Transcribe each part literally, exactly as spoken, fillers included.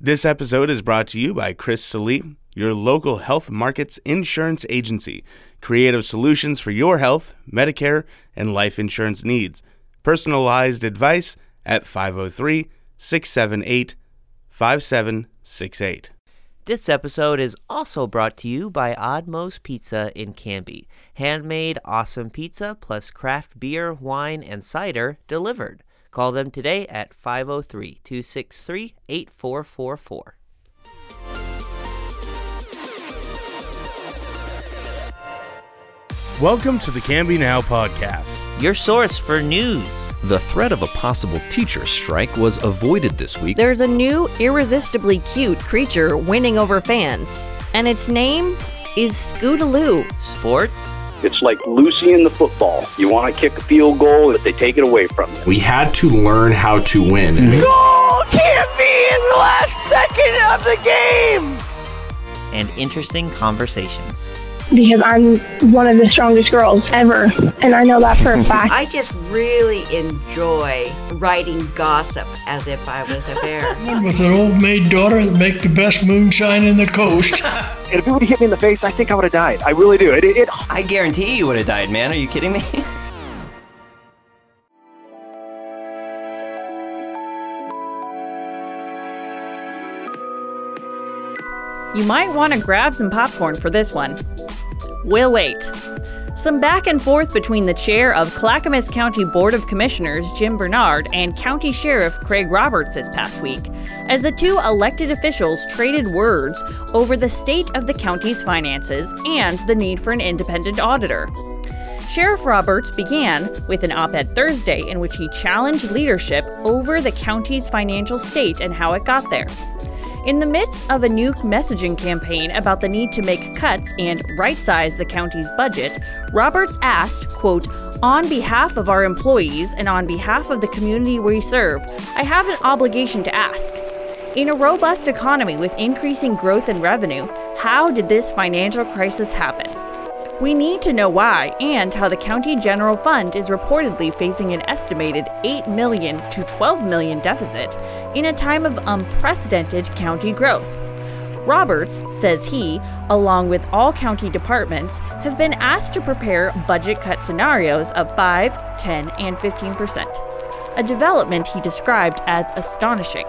This episode is brought to you by Chris Salee, your local health markets insurance agency. Creative solutions for your health, Medicare, and life insurance needs. Personalized advice at five oh three, six seven eight, five seven six eight. This episode is also brought to you by Oddmost Pizza in Canby. Handmade, awesome pizza plus craft beer, wine, and cider delivered. Call them today at five oh three, two six three, eight four four four. Welcome to the Canby Now podcast, your source for news. The threat of a possible teacher strike was avoided this week. There's a new, irresistibly cute creature winning over fans, and its name is Scootaloo. Sports. It's like Lucy in the football. You want to kick a field goal, but they take it away from you. We had to learn how to win. Goal can't be in the last second of the game! And interesting conversations. Because I'm one of the strongest girls ever, and I know that for a fact. I just really enjoy writing gossip as if I was a bear. With an old maid daughter that make the best moonshine in the coast. And if it would have hit me in the face, I think I would have died. I really do. It, it, it... I guarantee you would have died, man. Are you kidding me? You might want to grab some popcorn for this one. We'll wait. Some back and forth between the chair of Clackamas County Board of Commissioners, Jim Bernard, and County Sheriff Craig Roberts this past week, as the two elected officials traded words over the state of the county's finances and the need for an independent auditor. Sheriff Roberts began with an op-ed Thursday in which he challenged leadership over the county's financial state and how it got there. In the midst of a new messaging campaign about the need to make cuts and right-size the county's budget, Roberts asked, quote, "On behalf of our employees and on behalf of the community we serve, I have an obligation to ask. In a robust economy with increasing growth and revenue, how did this financial crisis happen? We need to know why and how the County General Fund is reportedly facing an estimated eight million dollars to twelve million dollars deficit in a time of unprecedented county growth. Roberts says he, along with all county departments, have been asked to prepare budget cut scenarios of five, ten, and fifteen percent, a development he described as astonishing.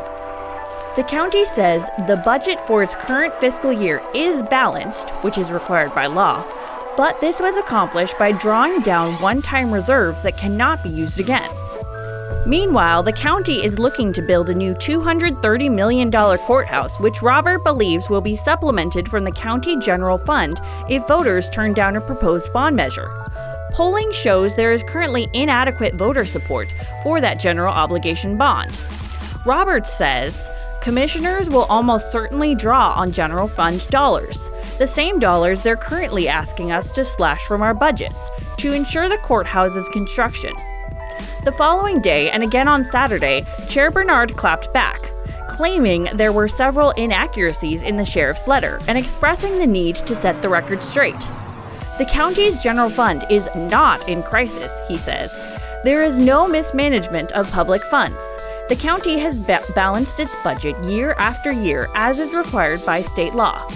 The county says the budget for its current fiscal year is balanced, which is required by law, but this was accomplished by drawing down one-time reserves that cannot be used again. Meanwhile, the county is looking to build a new two hundred thirty million dollars courthouse, which Robert believes will be supplemented from the County General Fund if voters turn down a proposed bond measure. Polling shows there is currently inadequate voter support for that general obligation bond. Roberts says commissioners will almost certainly draw on general fund dollars, the same dollars they're currently asking us to slash from our budgets, to ensure the courthouse's construction. The following day, and again on Saturday, Chair Bernard clapped back, claiming there were several inaccuracies in the sheriff's letter and expressing the need to set the record straight. The county's general fund is not in crisis, he says. There is no mismanagement of public funds. The county has ba- balanced its budget year after year as is required by state law.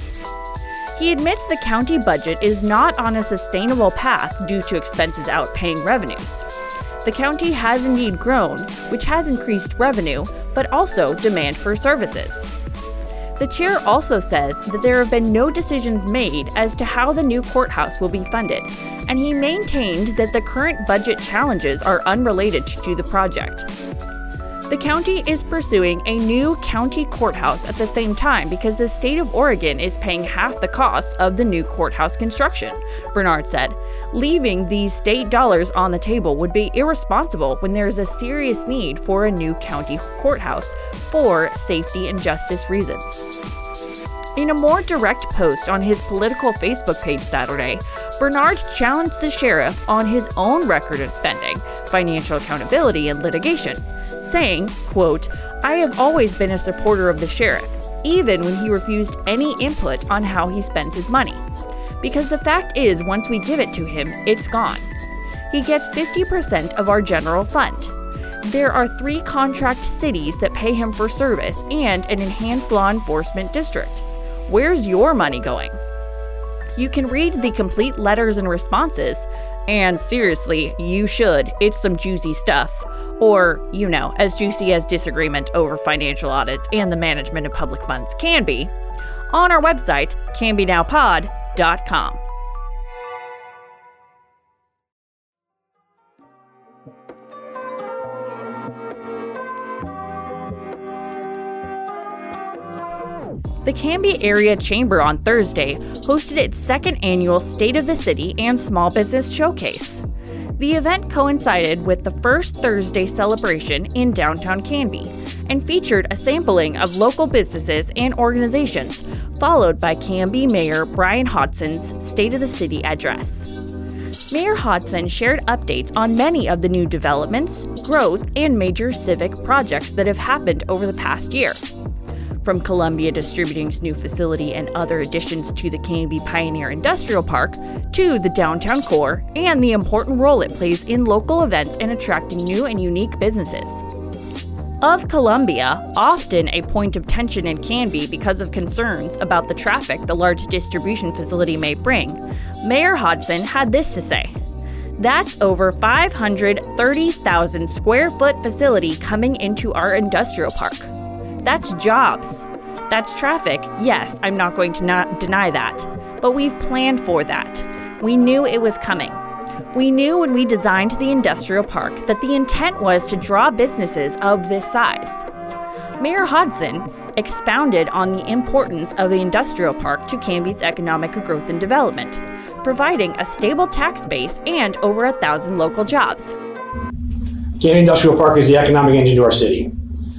He admits the county budget is not on a sustainable path due to expenses outpaying revenues. The county has indeed grown, which has increased revenue, but also demand for services. The chair also says that there have been no decisions made as to how the new courthouse will be funded, and he maintained that the current budget challenges are unrelated to the project. The county is pursuing a new county courthouse at the same time because the state of Oregon is paying half the cost of the new courthouse construction, Bernard said. Leaving these state dollars on the table would be irresponsible when there is a serious need for a new county courthouse for safety and justice reasons. In a more direct post on his political Facebook page Saturday, Bernard challenged the sheriff on his own record of spending, financial accountability, and litigation, saying, quote, "I have always been a supporter of the sheriff, even when he refused any input on how he spends his money. Because the fact is, once we give it to him, it's gone. He gets fifty percent of our general fund. There are three contract cities that pay him for service and an enhanced law enforcement district. Where's your money going? You can read the complete letters and responses, and seriously, you should. It's some juicy stuff. Or, you know, as juicy as disagreement over financial audits and the management of public funds can be, on our website, canby now pod dot com. The Canby Area Chamber on Thursday hosted its second annual State of the City and Small Business Showcase. The event coincided with the first Thursday celebration in downtown Canby and featured a sampling of local businesses and organizations, followed by Canby Mayor Brian Hodgson's State of the City address. Mayor Hodgson shared updates on many of the new developments, growth, and major civic projects that have happened over the past year. From Columbia Distributing's new facility and other additions to the Canby Pioneer Industrial Park, to the downtown core and the important role it plays in local events and attracting new and unique businesses. Of Columbia, often a point of tension in Canby because of concerns about the traffic the large distribution facility may bring, Mayor Hodgson had this to say: "That's over five hundred thirty thousand square foot facility coming into our industrial park. That's jobs. That's traffic. Yes, I'm not going to not deny that. But we've planned for that. We knew it was coming. We knew when we designed the industrial park that the intent was to draw businesses of this size." Mayor Hodgson expounded on the importance of the industrial park to Canby's economic growth and development, providing a stable tax base and over a thousand local jobs. Canby Industrial Park is the economic engine to our city.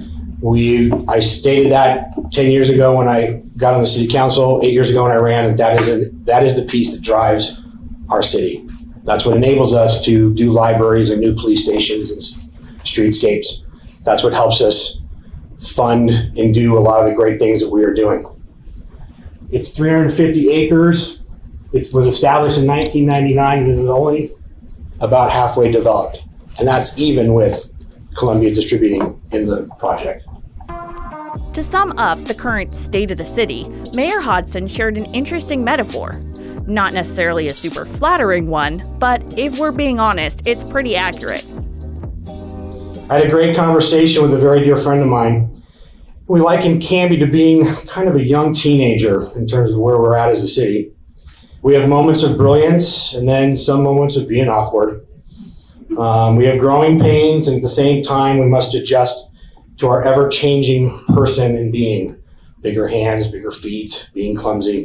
We, I stated that ten years ago when I got on the city council, eight years ago when I ran, that that is, a, that is the piece that drives our city. That's what enables us to do libraries and new police stations and streetscapes. That's what helps us fund and do a lot of the great things that we are doing. It's three hundred fifty acres. It was established in nineteen ninety-nine and is only about halfway developed. And that's even with Columbia Distributing in the project. To sum up the current state of the city, Mayor Hodgson shared an interesting metaphor. Not necessarily a super flattering one, but if we're being honest, it's pretty accurate. I had a great conversation with a very dear friend of mine. We liken Canby to being kind of a young teenager in terms of where we're at as a city. We have moments of brilliance and then some moments of being awkward. Um, we have growing pains, and at the same time, we must adjust to our ever-changing person and being. Bigger hands, bigger feet, being clumsy.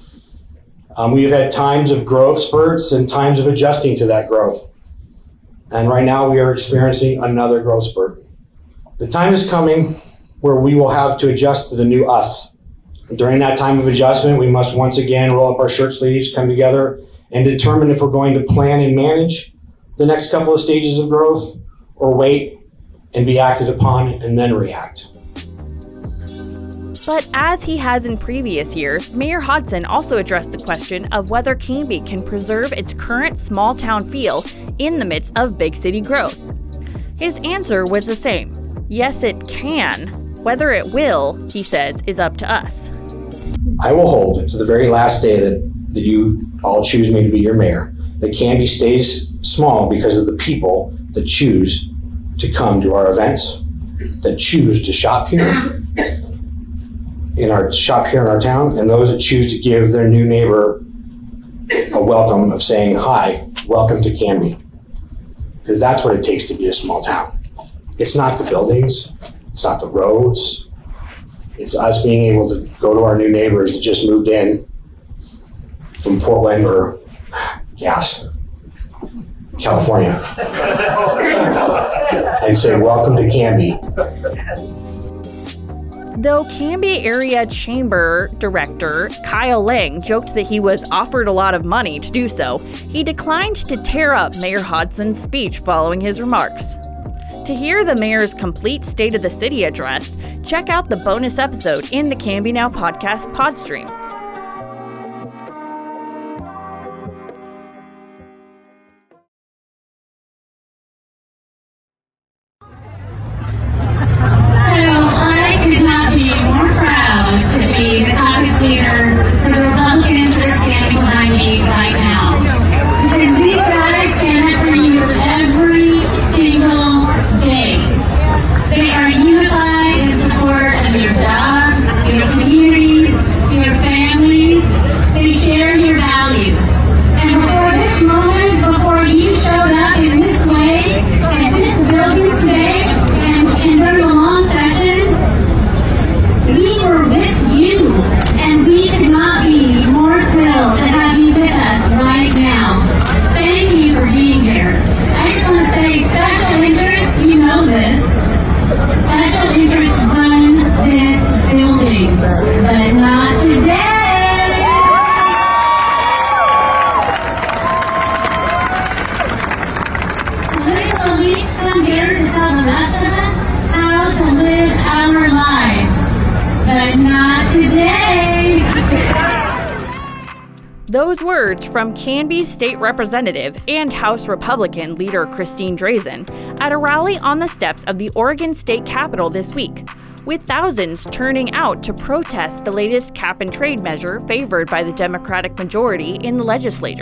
Um, we have had times of growth spurts and times of adjusting to that growth. And right now, we are experiencing another growth spurt. The time is coming where we will have to adjust to the new us. During that time of adjustment, we must once again roll up our shirt sleeves, come together, and determine if we're going to plan and manage the next couple of stages of growth, or wait and be acted upon and then react. But as he has in previous years, Mayor Hodgson also addressed the question of whether Canby can preserve its current small town feel in the midst of big city growth. His answer was the same. Yes, it can. Whether it will, he says, is up to us. I will hold to the very last day that, that you all choose me to be your mayor, that Canby stays small because of the people that choose to come to our events, that choose to shop here in our shop here in our town, and those that choose to give their new neighbor a welcome of saying, "Hi, welcome to Canby." Because that's what it takes to be a small town. It's not the buildings, it's not the roads, it's us being able to go to our new neighbors that just moved in from Portland or Gas, California, and say, "Welcome to Canby." Though Canby Area Chamber Director Kyle Lang joked that he was offered a lot of money to do so, he declined to tear up Mayor Hodgson's speech following his remarks. To hear the mayor's complete State of the City address, check out the bonus episode in the Canby Now podcast podstream. We were with you, and we could not be more thrilled to have you with us right now. Thank you for being here. I just want to say, special interests, you know this, special interests run this building, but not today. We will at least come here to tell the rest of us how to live our lives, but not today. Those words from Canby State Representative and House Republican leader Christine Drazan at a rally on the steps of the Oregon State Capitol this week, with thousands turning out to protest the latest cap-and-trade measure favored by the Democratic majority in the legislature.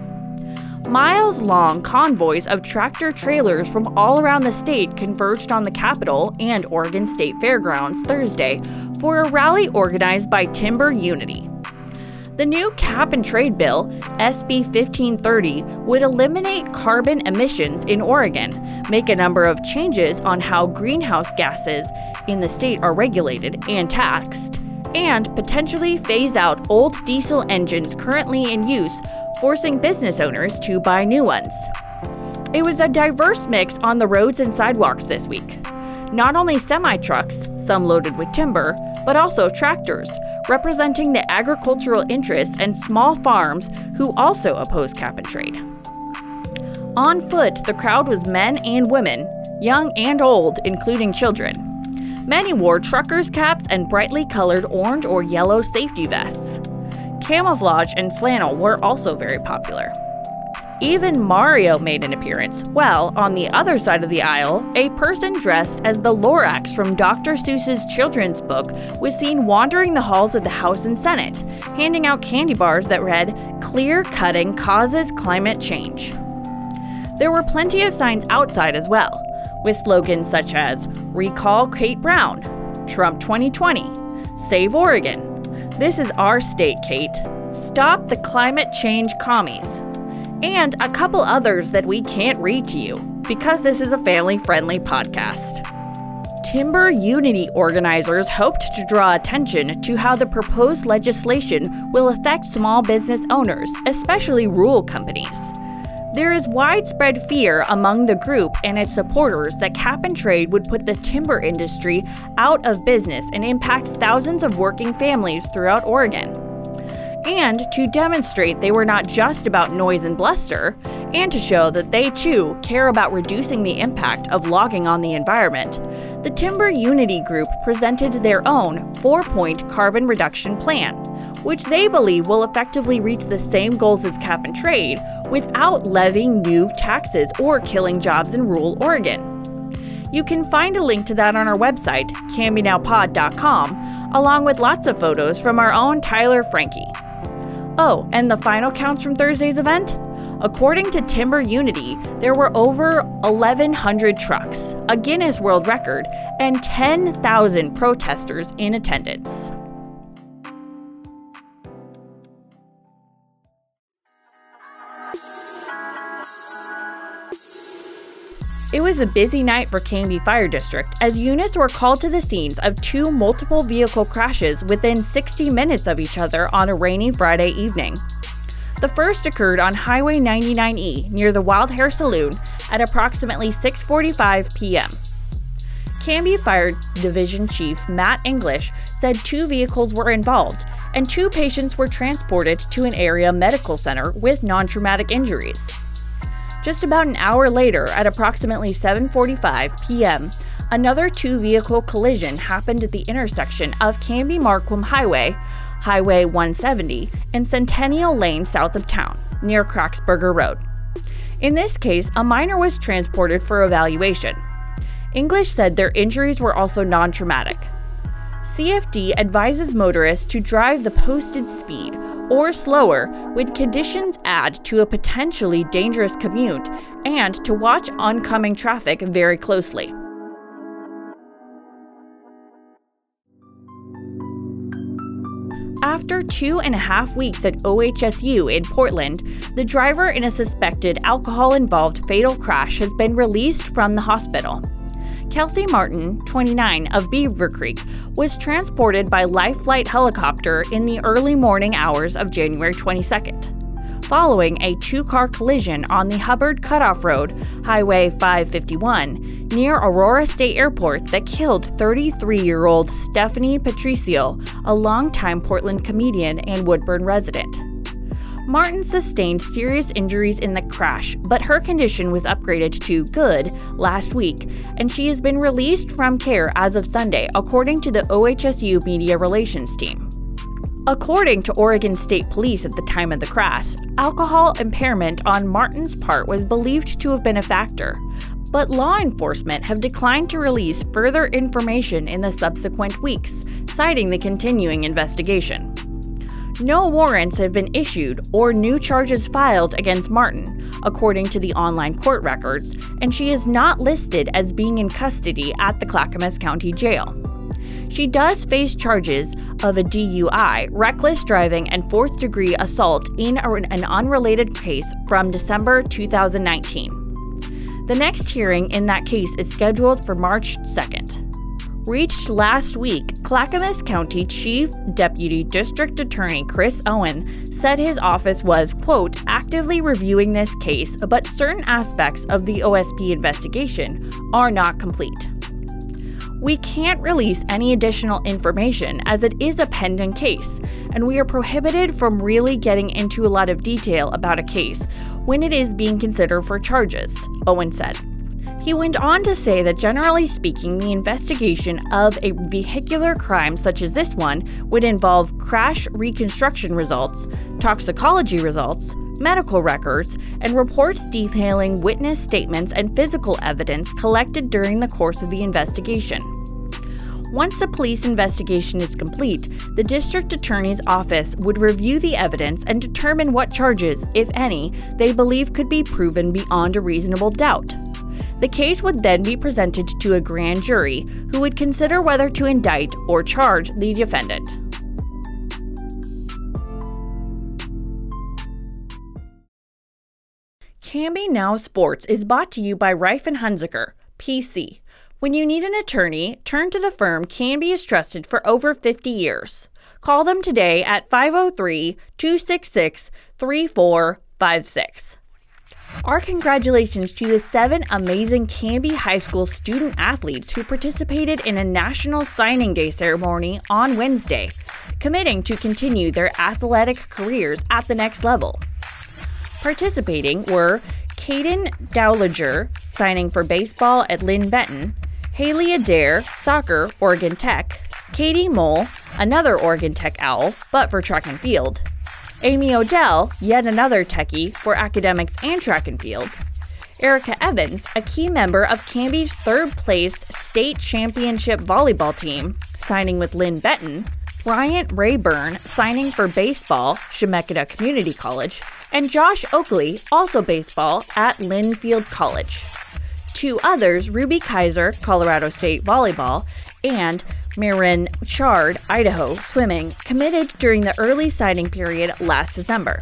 Miles-long convoys of tractor-trailers from all around the state converged on the Capitol and Oregon State Fairgrounds Thursday for a rally organized by Timber Unity. The new cap-and-trade bill, S B fifteen thirty, would eliminate carbon emissions in Oregon, make a number of changes on how greenhouse gases in the state are regulated and taxed, and potentially phase out old diesel engines currently in use, forcing business owners to buy new ones. It was a diverse mix on the roads and sidewalks this week. Not only semi-trucks, some loaded with timber, but also tractors, representing the agricultural interests and small farms who also oppose cap-and-trade. On foot, the crowd was men and women, young and old, including children. Many wore truckers' caps and brightly colored orange or yellow safety vests. Camouflage and flannel were also very popular. Even Mario made an appearance, while on the other side of the aisle, a person dressed as the Lorax from Doctor Seuss's children's book was seen wandering the halls of the House and Senate, handing out candy bars that read, "Clear cutting causes climate change." There were plenty of signs outside as well, with slogans such as, "Recall Kate Brown," "Trump twenty twenty," "Save Oregon," "This is our state, Kate," "Stop the climate change commies," and a couple others that we can't read to you, because this is a family-friendly podcast. Timber Unity organizers hoped to draw attention to how the proposed legislation will affect small business owners, especially rural companies. There is widespread fear among the group and its supporters that cap-and-trade would put the timber industry out of business and impact thousands of working families throughout Oregon. And to demonstrate they were not just about noise and bluster, and to show that they too care about reducing the impact of logging on the environment, the Timber Unity Group presented their own four-point carbon reduction plan, which they believe will effectively reach the same goals as cap-and-trade without levying new taxes or killing jobs in rural Oregon. You can find a link to that on our website, canby now pod dot com, along with lots of photos from our own Tyler Frankie. Oh, and the final counts from Thursday's event? According to Timber Unity, there were over eleven hundred trucks, a Guinness World Record, and ten thousand protesters in attendance. It was a busy night for Canby Fire District as units were called to the scenes of two multiple vehicle crashes within sixty minutes of each other on a rainy Friday evening. The first occurred on Highway ninety-nine E near the Wild Hair Saloon at approximately six forty-five p.m. Canby Fire Division Chief Matt English said two vehicles were involved and two patients were transported to an area medical center with non-traumatic injuries. Just about an hour later, at approximately seven forty-five p.m., another two-vehicle collision happened at the intersection of Canby-Marquam Highway, Highway one seventy, and Centennial Lane south of town, near Cracksburger Road. In this case, a minor was transported for evaluation. English said their injuries were also non-traumatic. C F D advises motorists to drive the posted speed or slower when conditions add to a potentially dangerous commute and to watch oncoming traffic very closely. After two and a half weeks at O H S U in Portland, the driver in a suspected alcohol-involved fatal crash has been released from the hospital. Kelsey Martin, twenty-nine, of Beaver Creek, was transported by Life Flight helicopter in the early morning hours of January twenty-second. Following a two-car collision on the Hubbard Cutoff Road, Highway five fifty-one, near Aurora State Airport that killed thirty-three-year-old Stephanie Patricio, a longtime Portland comedian and Woodburn resident. Martin sustained serious injuries in the crash, but her condition was upgraded to good last week, and she has been released from care as of Sunday, according to the O H S U Media Relations team. According to Oregon State Police at the time of the crash, alcohol impairment on Martin's part was believed to have been a factor, but law enforcement have declined to release further information in the subsequent weeks, citing the continuing investigation. No warrants have been issued or new charges filed against Martin, according to the online court records, and she is not listed as being in custody at the Clackamas County Jail. She does face charges of a D U I, reckless driving, and fourth-degree assault in an unrelated case from December two thousand nineteen. The next hearing in that case is scheduled for March second. Reached last week, Clackamas County Chief Deputy District Attorney Chris Owen said his office was, quote, actively reviewing this case, but certain aspects of the O S P investigation are not complete. We can't release any additional information as it is a pending case, and we are prohibited from really getting into a lot of detail about a case when it is being considered for charges, Owen said. He went on to say that generally speaking, the investigation of a vehicular crime such as this one would involve crash reconstruction results, toxicology results, medical records, and reports detailing witness statements and physical evidence collected during the course of the investigation. Once the police investigation is complete, the district attorney's office would review the evidence and determine what charges, if any, they believe could be proven beyond a reasonable doubt. The case would then be presented to a grand jury, who would consider whether to indict or charge the defendant. Canby Now Sports is brought to you by Reif and Hunziker, P C. When you need an attorney, turn to the firm Canby has trusted for over fifty years. Call them today at five oh three, two six six, three four five six. Our congratulations to the seven amazing Canby High School student athletes who participated in a National Signing Day ceremony on Wednesday, committing to continue their athletic careers at the next level. Participating were Caden Dowliger, signing for baseball at Lynn Benton, Haley Adair, soccer, Oregon Tech, Katie Mole, another Oregon Tech Owl, but for track and field, Amy Odell, yet another techie for academics and track and field, Erica Evans, a key member of Canby's third-place state championship volleyball team, signing with Lynn Benton, Bryant Rayburn, signing for baseball, Chemeketa Community College, and Josh Oakley, also baseball, at Linfield College. Two others, Ruby Kaiser, Colorado State volleyball, and Marin Chard, Idaho, swimming, committed during the early signing period last December.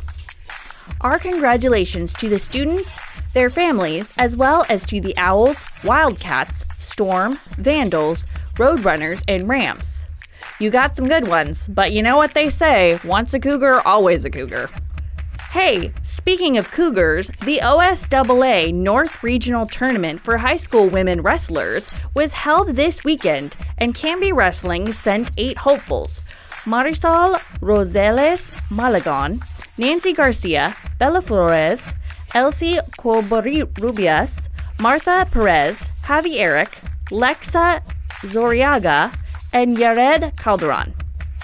Our congratulations to the students, their families, as well as to the Owls, Wildcats, Storm, Vandals, Roadrunners, and Rams. You got some good ones, but you know what they say, once a Cougar, always a Cougar. Hey, speaking of Cougars, the O S A A North Regional Tournament for high school women wrestlers was held this weekend, and Canby Wrestling sent eight hopefuls: Marisol Rosales Malagon, Nancy Garcia, Bella Flores, Elsie Covarrubias, Martha Perez, Javi Eric, Lexa Zoriaga, and Yared Calderon.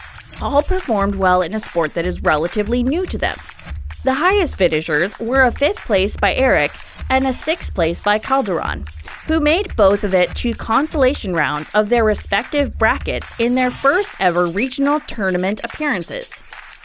All performed well in a sport that is relatively new to them. The highest finishers were a fifth place by Eric and a sixth place by Calderon, who made both of it to consolation rounds of their respective brackets in their first ever regional tournament appearances.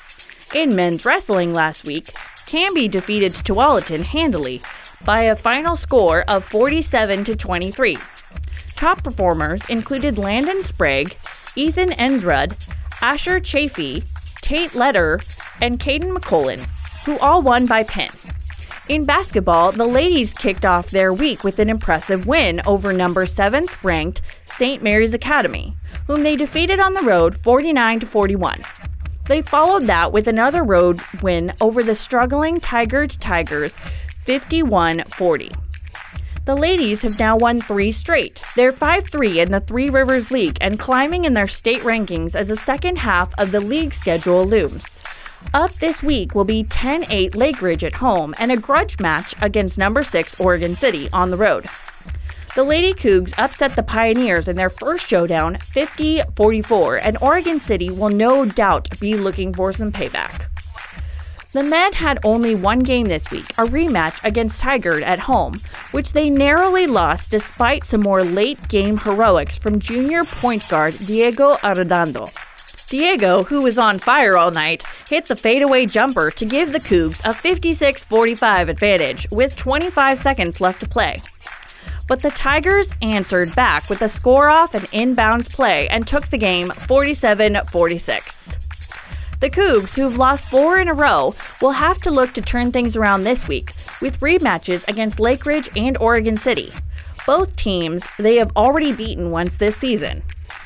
In men's wrestling last week, Canby defeated Tualatin handily by a final score of forty-seven to twenty-three. Top performers included Landon Sprague, Ethan Ensrud, Asher Chafee, Tate Letter, and Caden McCollin, who all won by pin. In basketball, the ladies kicked off their week with an impressive win over number seventh ranked Saint Mary's Academy, whom they defeated on the road forty-nine to forty-one. They followed that with another road win over the struggling Tigers Tigers fifty-one forty. The ladies have now won three straight. They're five three in the Three Rivers League and climbing in their state rankings as the second half of the league schedule looms. Up this week will be ten eight Lake Ridge at home and a grudge match against number six Oregon City on the road. The Lady Cougs upset the Pioneers in their first showdown fifty forty-four, and Oregon City will no doubt be looking for some payback. The men had only one game this week, a rematch against Tigard at home, which they narrowly lost despite some more late-game heroics from junior point guard Diego Arredondo. Diego, who was on fire all night, hit the fadeaway jumper to give the Cougs a fifty-six forty-five advantage with twenty-five seconds left to play. But the Tigers answered back with a score-off and inbounds play and took the game forty-seven forty-six. The Cougs, who've lost four in a row, will have to look to turn things around this week, with rematches against Lake Ridge and Oregon City. Both teams they have already beaten once this season.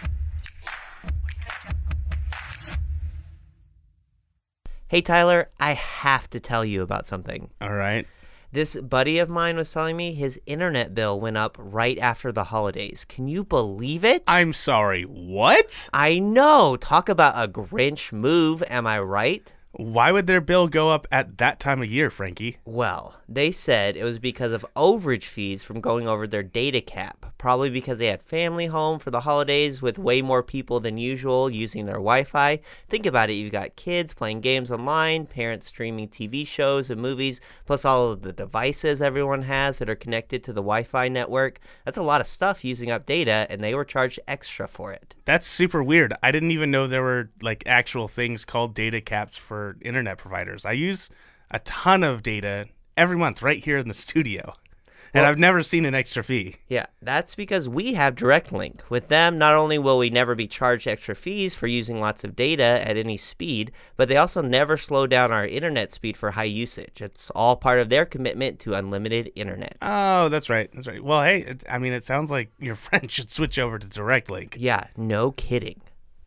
Hey, Tyler, I have to tell you about something. All right. This buddy of mine was telling me his internet bill went up right after the holidays. Can you believe it? I'm sorry, what? I know. Talk about a Grinch move, am I right? Why would their bill go up at that time of year, Frankie? Well, they said it was because of overage fees from going over their data cap. Probably because they had family home for the holidays with way more people than usual using their Wi-Fi. Think about it. You've got kids playing games online, parents streaming T V shows and movies, plus all of the devices everyone has that are connected to the Wi-Fi network. That's a lot of stuff using up data, and they were charged extra for it. That's super weird. I didn't even know there were like actual things called data caps for internet providers. I use a ton of data every month right here in the studio. And well, I've never seen an extra fee. Yeah, that's because we have Direct Link. With them, not only will we never be charged extra fees for using lots of data at any speed, but they also never slow down our internet speed for high usage. It's all part of their commitment to unlimited internet. Oh, that's right. That's right. Well, hey, it, I mean, it sounds like your friend should switch over to Direct Link. Yeah, no kidding.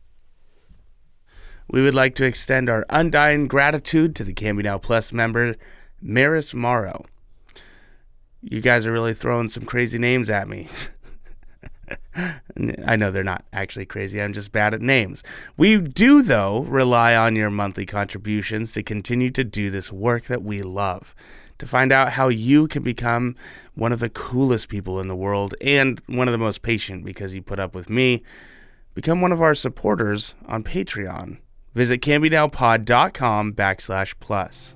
We would like to extend our undying gratitude to the Canby Now Plus member, Maris Morrow. You guys are really throwing some crazy names at me. I know they're not actually crazy. I'm just bad at names. We do, though, rely on your monthly contributions to continue to do this work that we love. To find out how you can become one of the coolest people in the world and one of the most patient because you put up with me, become one of our supporters on Patreon. Visit CanbyNowPod.com backslash plus.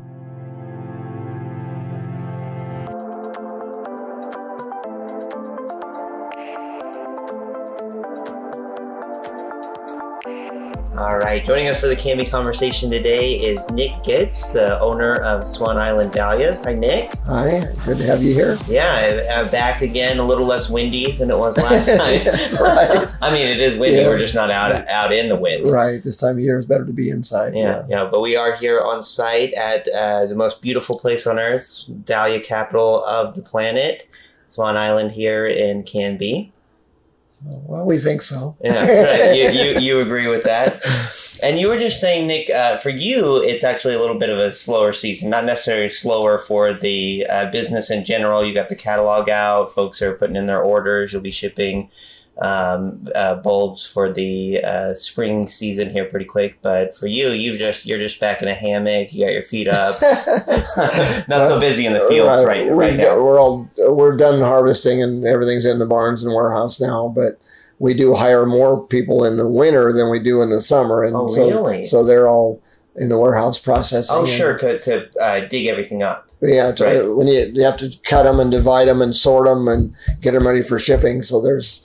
All right, joining us for the Canby conversation today is Nick Gitz, the owner of Swan Island Dahlias. Hi, Nick. Hi, good to have you here. Yeah, I'm back again, a little less windy than it was last time. Right. I mean, it is windy, yeah. We're just not out out in the wind. Right, this time of year is better to be inside. Yeah, yeah, yeah. But we are here on site at uh, the most beautiful place on earth, Dahlia capital of the planet, Swan Island here in Canby. Well, we think so. Yeah, right. you, you you agree with that. And you were just saying, Nick, uh, for you, it's actually a little bit of a slower season. Not necessarily slower for the uh, business in general. You got the catalog out. Folks are putting in their orders. You'll be shipping um, uh, bulbs for the uh, spring season here pretty quick. But for you, you've just you're just back in a hammock. You got your feet up. Not so busy in the fields right, right, right now. We're all we're done harvesting and everything's in the barns and warehouse now. But we do hire more people in the winter than we do in the summer. And oh, so, really? So they're all in the warehouse processing. Oh, sure, to to uh, dig everything up. Yeah, to, right. when you you have to cut them and divide them and sort them and get them ready for shipping. So there's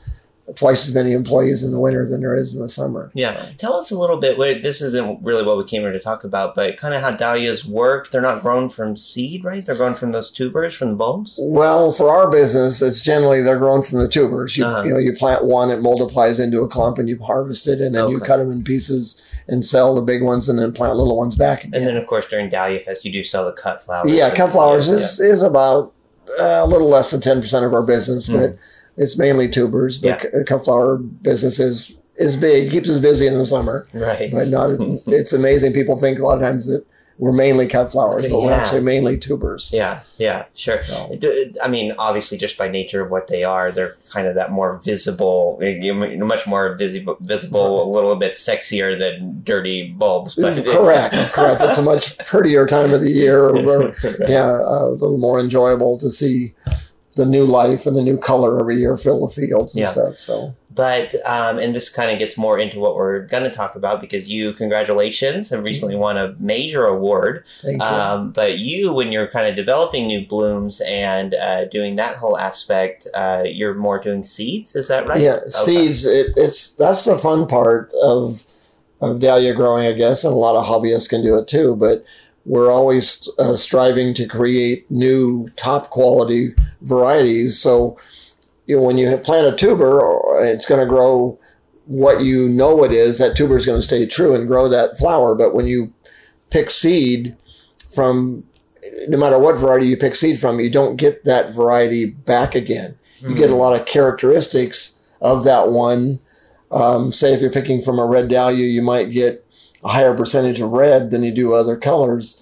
twice as many employees in the winter than there is in the summer. Yeah. So. Tell us a little bit, wait, this isn't really what we came here to talk about, but kind of how dahlias work. They're not grown from seed, right? They're grown from those tubers, from the bulbs? Well, for our business, it's generally they're grown from the tubers. You, uh-huh. you know, you plant one, it multiplies into a clump, and you harvest it, and then okay. you cut them in pieces and sell the big ones and then plant little ones back again. And then, of course, during Dahlia Fest, you do sell the cut flowers. Yeah, cut flowers yeah. is, is about uh, a little less than ten percent of our business, mm. but it's mainly tubers. But yeah. cut flower business is, is big, keeps us busy in the summer. Right. But not, it's amazing. People think a lot of times that we're mainly cut flowers, but yeah. we're actually mainly tubers. Yeah, yeah, sure. So. I mean, obviously, just by nature of what they are, they're kind of that more visible, much more visible, visible, a little bit sexier than dirty bulbs. But correct, correct. It's a much prettier time of the year. Right. Yeah, a little more enjoyable to see the new life and the new color every year fill the fields and yeah. stuff. So. But, um, and this kind of gets more into what we're going to talk about because you, congratulations, have recently won a major award. Thank you. Um, but you, when you're kind of developing new blooms and uh, doing that whole aspect, uh, you're more doing seeds, is that right? Yeah, okay. seeds. It, it's that's the fun part of of dahlia growing, I guess, and a lot of hobbyists can do it too. But we're always uh, striving to create new top quality varieties. So, you know, when you plant a tuber, it's going to grow what you know it is. That tuber is going to stay true and grow that flower. But when you pick seed from, no matter what variety you pick seed from, you don't get that variety back again. You mm-hmm. get a lot of characteristics of that one. Um, say if you're picking from a red dahlia, you might get a higher percentage of red than you do other colors.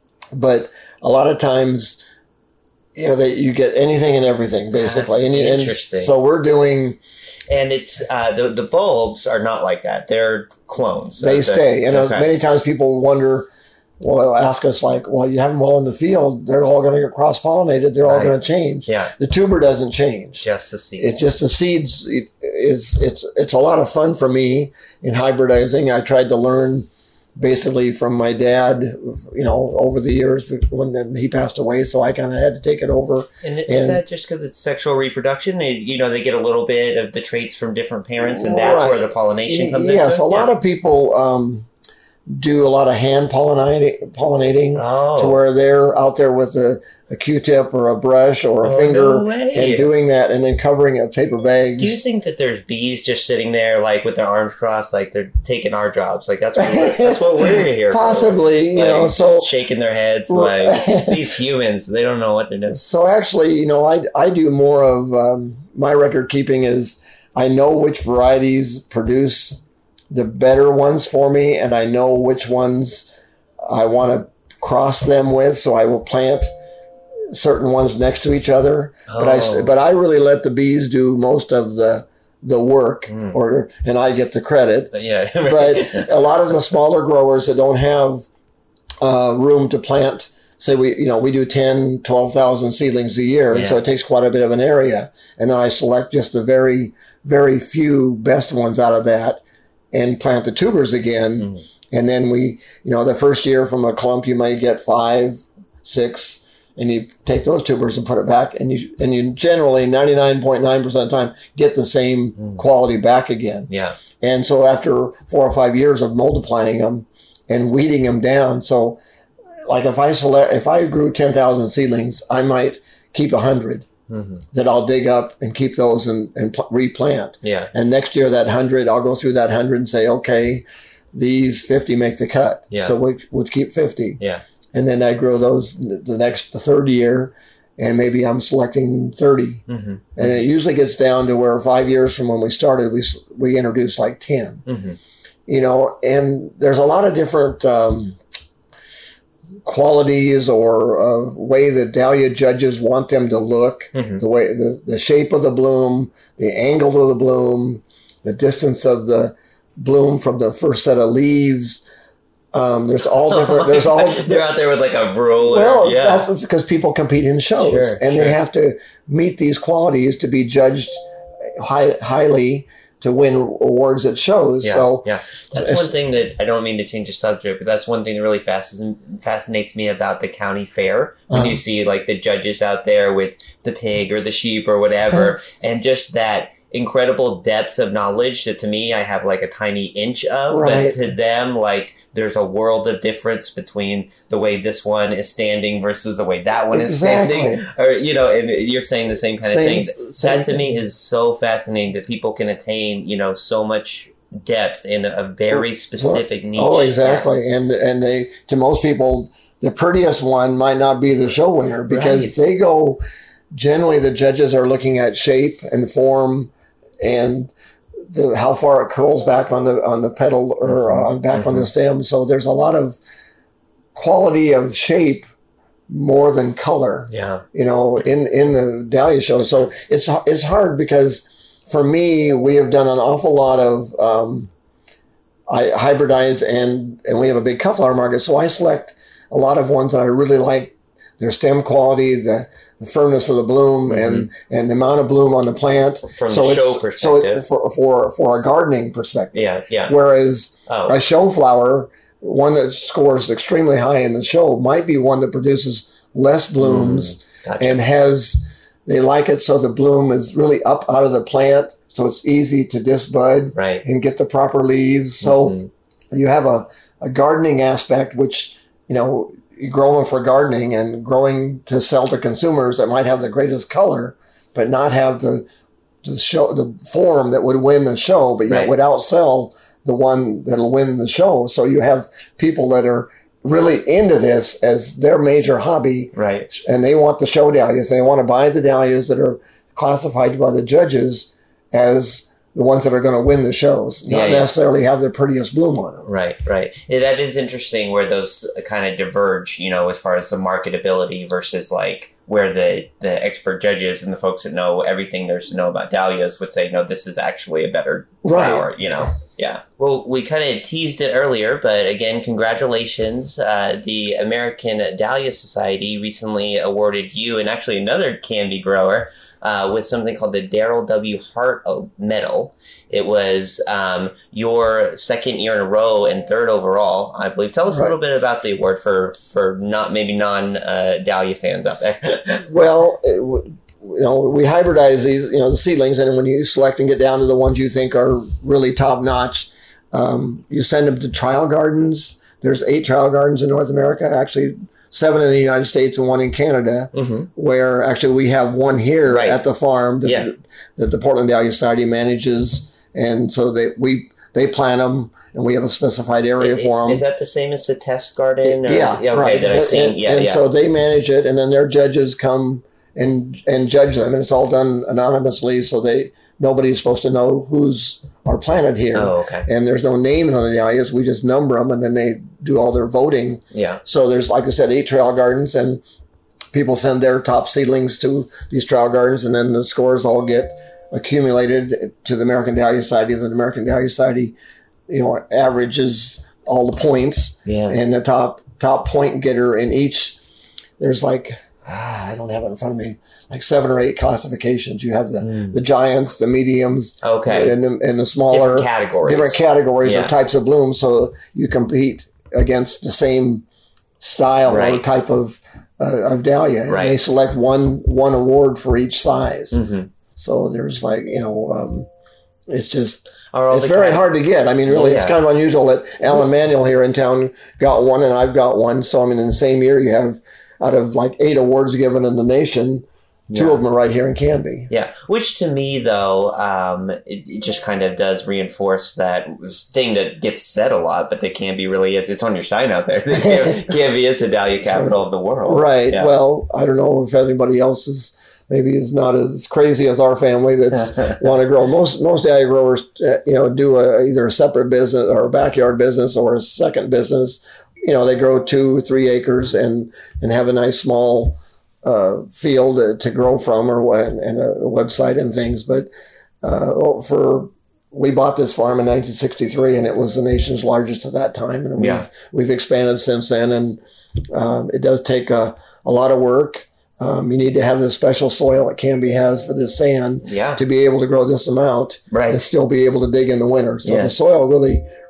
But a lot of times, you know, that you get anything and everything, basically. That's and, interesting. And so we're doing... And it's, uh, the, the bulbs are not like that. They're clones. They the, stay. And okay. many times people wonder, well, they'll ask us like, well, you have them all in the field. They're all going to get cross-pollinated. They're right. all going to change. Yeah. The tuber doesn't change. Just the seeds. It's just the seeds. It is, it's, it's a lot of fun for me in hybridizing. I tried to learn basically from my dad, you know, over the years when he passed away. So I kind of had to take it over. And is and, that just because it's sexual reproduction? You know, they get a little bit of the traits from different parents, and that's right. where the pollination comes in. Yes, a lot yeah. of people um, do a lot of hand pollinating, pollinating oh. to where they're out there with a, a Q-tip or a brush or a oh, finger no way. and doing that and then covering up paper bags. Do you think that there's bees just sitting there like with their arms crossed, like they're taking our jobs? Like that's what we're, that's what we're here Possibly, for. you like, know, so shaking their heads like these humans, they don't know what they're doing. So actually, you know, I, I do more of um, my record keeping is I know which varieties produce the better ones for me, and I know which ones I want to cross them with, so I will plant certain ones next to each other. Oh. But I but I really let the bees do most of the the work, mm. or and I get the credit. Yeah. But a lot of the smaller growers that don't have uh, room to plant, say we you know we do ten, twelve thousand seedlings a year, yeah. and so it takes quite a bit of an area. And then I select just the very very few best ones out of that and plant the tubers again. Mm. And then we, you know, the first year from a clump, you might get five, six, and you take those tubers and put it back. And you, and you generally ninety-nine point nine percent of the time get the same mm. quality back again. Yeah. And so after four or five years of multiplying them and weeding them down. So like if I select, if I grew ten thousand seedlings, I might keep a hundred. Mm-hmm. That I'll dig up and keep those and, and pl- replant. Yeah. And next year, that hundred, I'll go through that hundred and say, okay, these fifty make the cut. Yeah. So we would keep fifty. Yeah. And then I grow those the next, the third year, and maybe I'm selecting thirty. Mm-hmm. And it usually gets down to where five years from when we started, we we introduced like ten. Mm-hmm. You know, and there's a lot of different um, qualities or uh, way the dahlia judges want them to look, mm-hmm. the way the, the shape of the bloom, the angle of the bloom, the distance of the bloom from the first set of leaves. Um, there's all different. There's all. They're out there with like a ruler. Well, yeah. that's because people compete in shows, sure, and sure. they have to meet these qualities to be judged high, highly to win awards at shows. Yeah, so yeah, that's one thing that I don't mean to change the subject, but that's one thing that really fascinates fascinates me about the county fair when uh-huh. you see like the judges out there with the pig or the sheep or whatever, and just that incredible depth of knowledge that to me I have like a tiny inch of, right. but to them, like, there's a world of difference between the way this one is standing versus the way that one exactly. is standing. Or, you know, and you're saying the same kind same, of thing. Same that to thing. me is so fascinating that people can attain, you know, so much depth in a very specific niche. Oh, exactly. And and they, to most people, the prettiest one might not be the show winner because Right. they go, generally the judges are looking at shape and form and the how far it curls back on the on the pedal or uh, back mm-hmm. on the stem. So there's a lot of quality of shape more than color. Yeah. You know, in in the Dahlia show. So it's it's hard because for me, we have done an awful lot of um, I hybridize and and we have a big cut flower market. So I select a lot of ones that I really like. Their stem quality, the, the firmness of the bloom, mm-hmm. and, and the amount of bloom on the plant. From so the show it, perspective. So it, for, for, for a gardening perspective. Yeah, yeah. Whereas oh. a show flower, one that scores extremely high in the show, might be one that produces less blooms mm, gotcha. and has, they like it so the bloom is really up out of the plant, so it's easy to disbud right. and get the proper leaves. So mm-hmm. you have a, a gardening aspect, which, you know, you grow them for gardening and growing to sell to consumers that might have the greatest color, but not have the the show the form that would win the show, but yet right. would outsell the one that'll win the show. So you have people that are really into this as their major hobby, right? And they want the show dahlias. They want to buy the dahlias that are classified by the judges as the ones that are going to win the shows, not yeah, yeah. necessarily have the prettiest bloom on them. Right, right. Yeah, that is interesting where those kind of diverge, you know, as far as the marketability versus like where the, the expert judges and the folks that know everything there's to know about dahlias would say, no, this is actually a better right. flower, you know? Yeah. Well, we kind of teased it earlier, but again, congratulations. Uh, the American Dahlia Society recently awarded you and actually another candy grower Uh, with something called the Daryl W. Hart Medal. It was um, your second year in a row and third overall, I believe. Tell us right. a little bit about the award for for not maybe non uh, Dahlia fans out there. Well, it, you know, we hybridize these, you know, the seedlings, and when you select and get down to the ones you think are really top notch, um, you send them to trial gardens. There's eight trial gardens in North America, actually. Seven in the United States and one in Canada, mm-hmm. where actually we have one here right. at the farm that, yeah. the, that the Portland Dahlia Society manages. And so they we they plant them, and we have a specified area is, for them. Is that the same as the test garden? Or, yeah, yeah, okay, right. that I've seen. And, yeah, and yeah. so they manage it, and then their judges come and and judge them, and it's all done anonymously, so they nobody's supposed to know who's are planted here. Oh, okay. And there's no names on the dahlias. We just number them, and then they do all their voting. Yeah. So there's, like I said, eight trial gardens, and people send their top seedlings to these trial gardens, and then the scores all get accumulated to the American Dahlia Society. The American Dahlia Society, you know, averages all the points. Yeah. And the top top point getter in each, there's like, ah, I don't have it in front of me, like seven or eight classifications. You have the, mm. the giants, the mediums, okay, and the, and the smaller different categories, different categories yeah. of types of blooms. So you compete against the same style right. or type of uh, of dahlia. Right. And they select one one award for each size. Mm-hmm. So there's like, you know, um, it's just, Are it's very hard to get. I mean, really, yeah. it's kind of unusual that Alan Manuel here in town got one and I've got one. So, I mean, in the same year, you have out of like eight awards given in the nation, two yeah. of them are right here in Canby. Yeah, which to me, though, um, it, it just kind of does reinforce that thing that gets said a lot, but that Canby really is. It's on your sign out there. Canby is the dahlia capital of the world. Right. Yeah. Well, I don't know if anybody else is maybe is not as crazy as our family that's want to grow. Most most dahlia growers, uh, you know, do a, either a separate business or a backyard business or a second business. You know, they grow two, three acres and and have a nice small uh, field to, to grow from, or what, and a website and things. But uh, well, for we bought this farm in nineteen sixty-three, and it was the nation's largest at that time, and we've yeah. we've expanded since then. And um, it does take a, a lot of work. Um, you need to have the special soil that Canby has for this sand yeah. to be able to grow this amount right. and still be able to dig in the winter. So yeah. the soil really,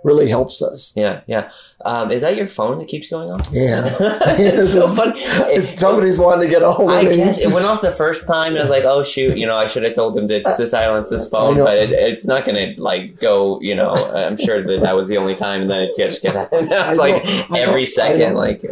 really helps us. Yeah, yeah. Um, is that your phone that keeps going off? Yeah. It's so funny. If somebody's wanting to get a hold of I me. guess it went off the first time, and I was like, "Oh shoot!" You know, I should have told him to, to silence his phone, but it, it's not going to like go. You know, I'm sure that that was the only time, and then it just get it's like every second, like.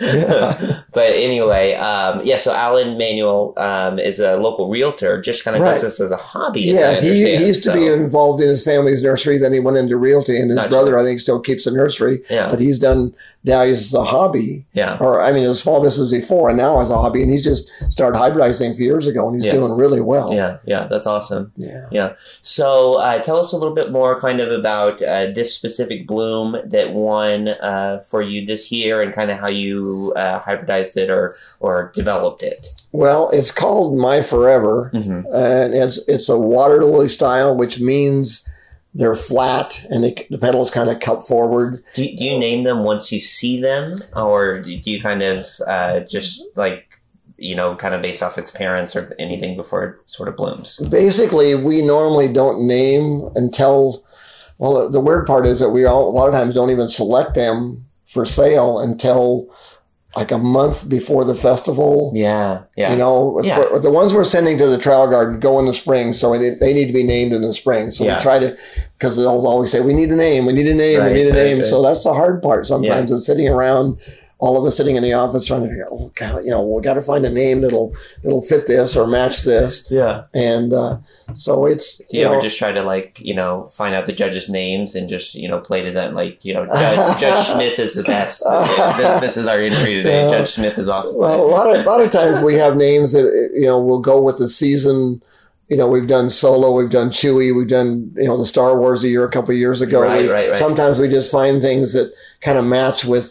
Yeah. But anyway, um, yeah, so Alan Manuel um, is a local realtor, just kind of Right. does this as a hobby. Yeah, he, he used so. to be involved in his family's nursery. Then he went into realty, and his Gotcha. brother, I think, still keeps a nursery. Yeah. But he's done dahlias as a hobby. Yeah. Or, I mean, a small business before, and now as a hobby. And he's just started hybridizing a few years ago, and he's Yeah. doing really well. Yeah, yeah, that's awesome. Yeah. Yeah. So uh, tell us a little bit more kind of about uh, this specific bloom that won uh, for you this year and kind of how you uh, hybridized it or, or developed it. Well, it's called My Forever, Mhm. and it's it's a water lily style, which means they're flat and they, the petals kind of cut forward. Do you, do you name them once you see them, or do you kind of uh, just like, you know, kind of based off its parents or anything before it sort of blooms? Basically, we normally don't name until, well, the weird part is that we all, a lot of times don't even select them for sale until like a month before the festival. Yeah, yeah. You know, Yeah. for, the ones we're sending to the trial garden go in the spring, so it, they need to be named in the spring. So Yeah. we try to, because they'll always say, we need a name, we need a name, Right, we need a right, name. right. So that's the hard part sometimes, is sitting around, all of us sitting in the office trying to figure out, oh, God, you know, we got to find a name that'll that'll fit this or match this. Yeah. And uh, so it's, Do you you ever know, just try to like, you know, find out the judges' names and just, you know, play to them like, you know, Judge, Judge Smith is the best. This, this is our entry today. Yeah. Judge Smith is awesome. well, a lot of a lot of times we have names that, you know, will go with the season. You know, we've done Solo, we've done Chewie, we've done, you know, the Star Wars a year, a couple of years ago. Right, We- right, right. Sometimes we just find things that kind of match with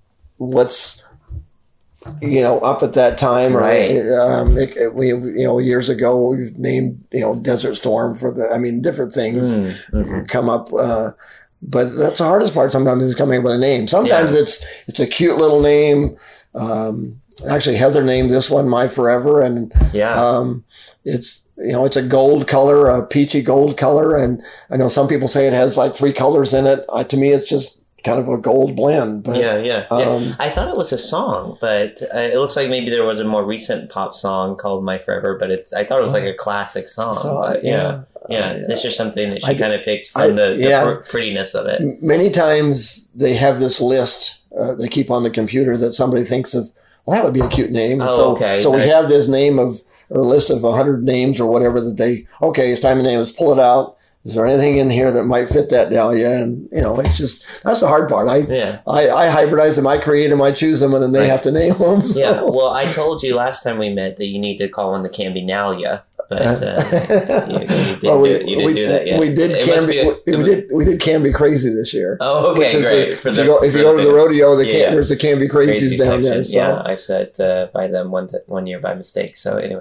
what's, you know, up at that time. Or, Right. um, it, it- we, you know, years ago we've named, you know, Desert Storm for the, I mean, different things Mm, mhm. come up. Uh, but that's the hardest part sometimes is coming up with a name. Sometimes Yeah. it's, it's a cute little name. Um, actually Heather named this one My Forever, and Yeah. um, it's, you know, it's a gold color, a peachy gold color. And I know some people say it has like three colors in it. Uh, to me, it's just kind of a gold blend. But, Yeah, yeah, yeah. um, I thought it was a song, but uh, it looks like maybe there was a more recent pop song called "My Forever," but it's. I thought it was like a classic song. So, but yeah, yeah, uh, it's just something that she I- kind of picked from I- the, the yeah. pr- prettiness of it. M- Many times they have this list uh, they keep on the computer that somebody thinks of, well, that would be a cute name. Oh, so, okay. So we Right. have this name of, or a list of one hundred names or whatever that they, okay, it's time to name. Let's pull it out. Is there anything in here that might fit that dahlia? And, you know, it's just, that's the hard part. I, Yeah. I, I hybridize them, I create them, I choose them, and then they Right. have to name them. So. Yeah, well, I told you last time we met that you need to call one the Cambinalia, but uh, you, you didn't, Well, we, do, you didn't we, do that yet. we did It must Canby, be a- we, it we was- did we did Canby Crazy this year. Oh, okay, Which is great. the- For if the- you go, if for you go the to the fans. rodeo, the Yeah, can, yeah. there's the Canby Crazies Crazy down there. section. So. Yeah, I sat uh, by them one t- one year by mistake. So anyway,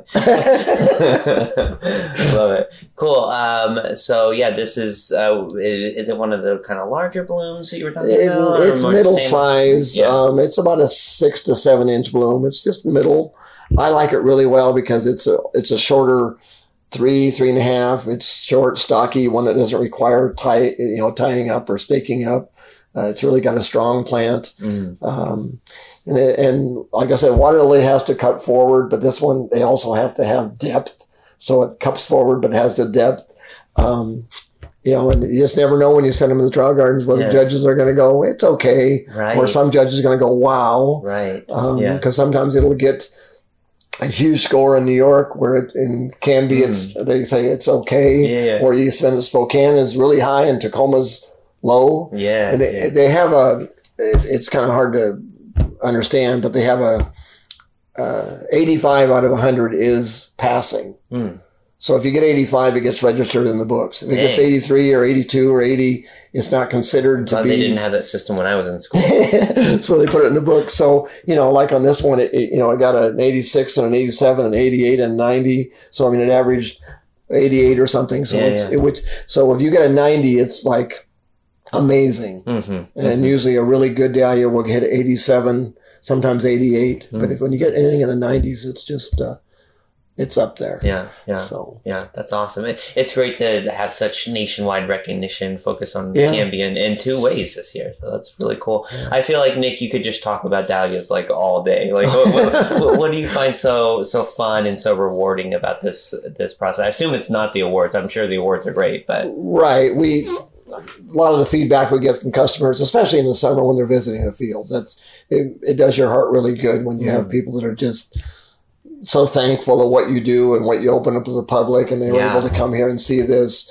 love it. Cool. Um, so yeah, this is uh, is, is it one of the kind of larger blooms that you were talking It- about? or it's more middle sustainable? size. Yeah. Um, it's about a six to seven inch bloom. It's just middle. I like it really well because it's a it's a shorter three three and a half. It's short, stocky, one that doesn't require tie you know tying up or staking up. Uh, it's really got a strong plant. Mm. Um, and, it, and like I said, water lily has to cut forward, but this one they also have to have depth. So it cups forward, but has the depth. Um, you know, and you just never know when you send them to the trial gardens whether Yeah. judges are going to go, it's okay. Right. Or some judges are going to go, wow. Right. Um, yeah. Because sometimes it'll get a huge score in New York where it in Canby, it's, they say it's okay. Hmm. Yeah. Or you send it Spokane is really high and Tacoma's low. Yeah. And they, yeah. they have a, it- it's kind of hard to understand, but they have a, uh, eighty-five out of one hundred is passing. Mm. So if you get eighty-five, it gets registered in the books. If it gets Dang. eighty-three or eighty-two or eighty, it's not considered to Glad be. they didn't have that system when I was in school. So they put it in the book. So, you know, like on this one, it, it, you know, I got an eighty-six and an eighty-seven, an eighty-eight and ninety. So, I mean, it averaged eighty-eight or something. So Yeah, it's, yeah. it would, so if you get a ninety, it's like amazing. Mm-hmm. And usually a really good dahlia will hit eighty-seven, sometimes eighty-eight. But if when you get anything in the nineties, it's just, uh, it's up there. Yeah, yeah, so yeah, that's awesome. It, it's great to have such nationwide recognition focused on Yeah. Canby in, in two ways this year. So that's really cool. Yeah. I feel like Nick, you could just talk about dahlias like all day. Like, what, what, what, what do you find so so fun and so rewarding about this this process? I assume it's not the awards. I'm sure the awards are great, but right, we. A lot of the feedback we get from customers, especially in the summer when they're visiting the fields, that's it, it does your heart really good when you mm-hmm. have people that are just so thankful of what you do and what you open up to the public, and they were Yeah. able to come here and see this.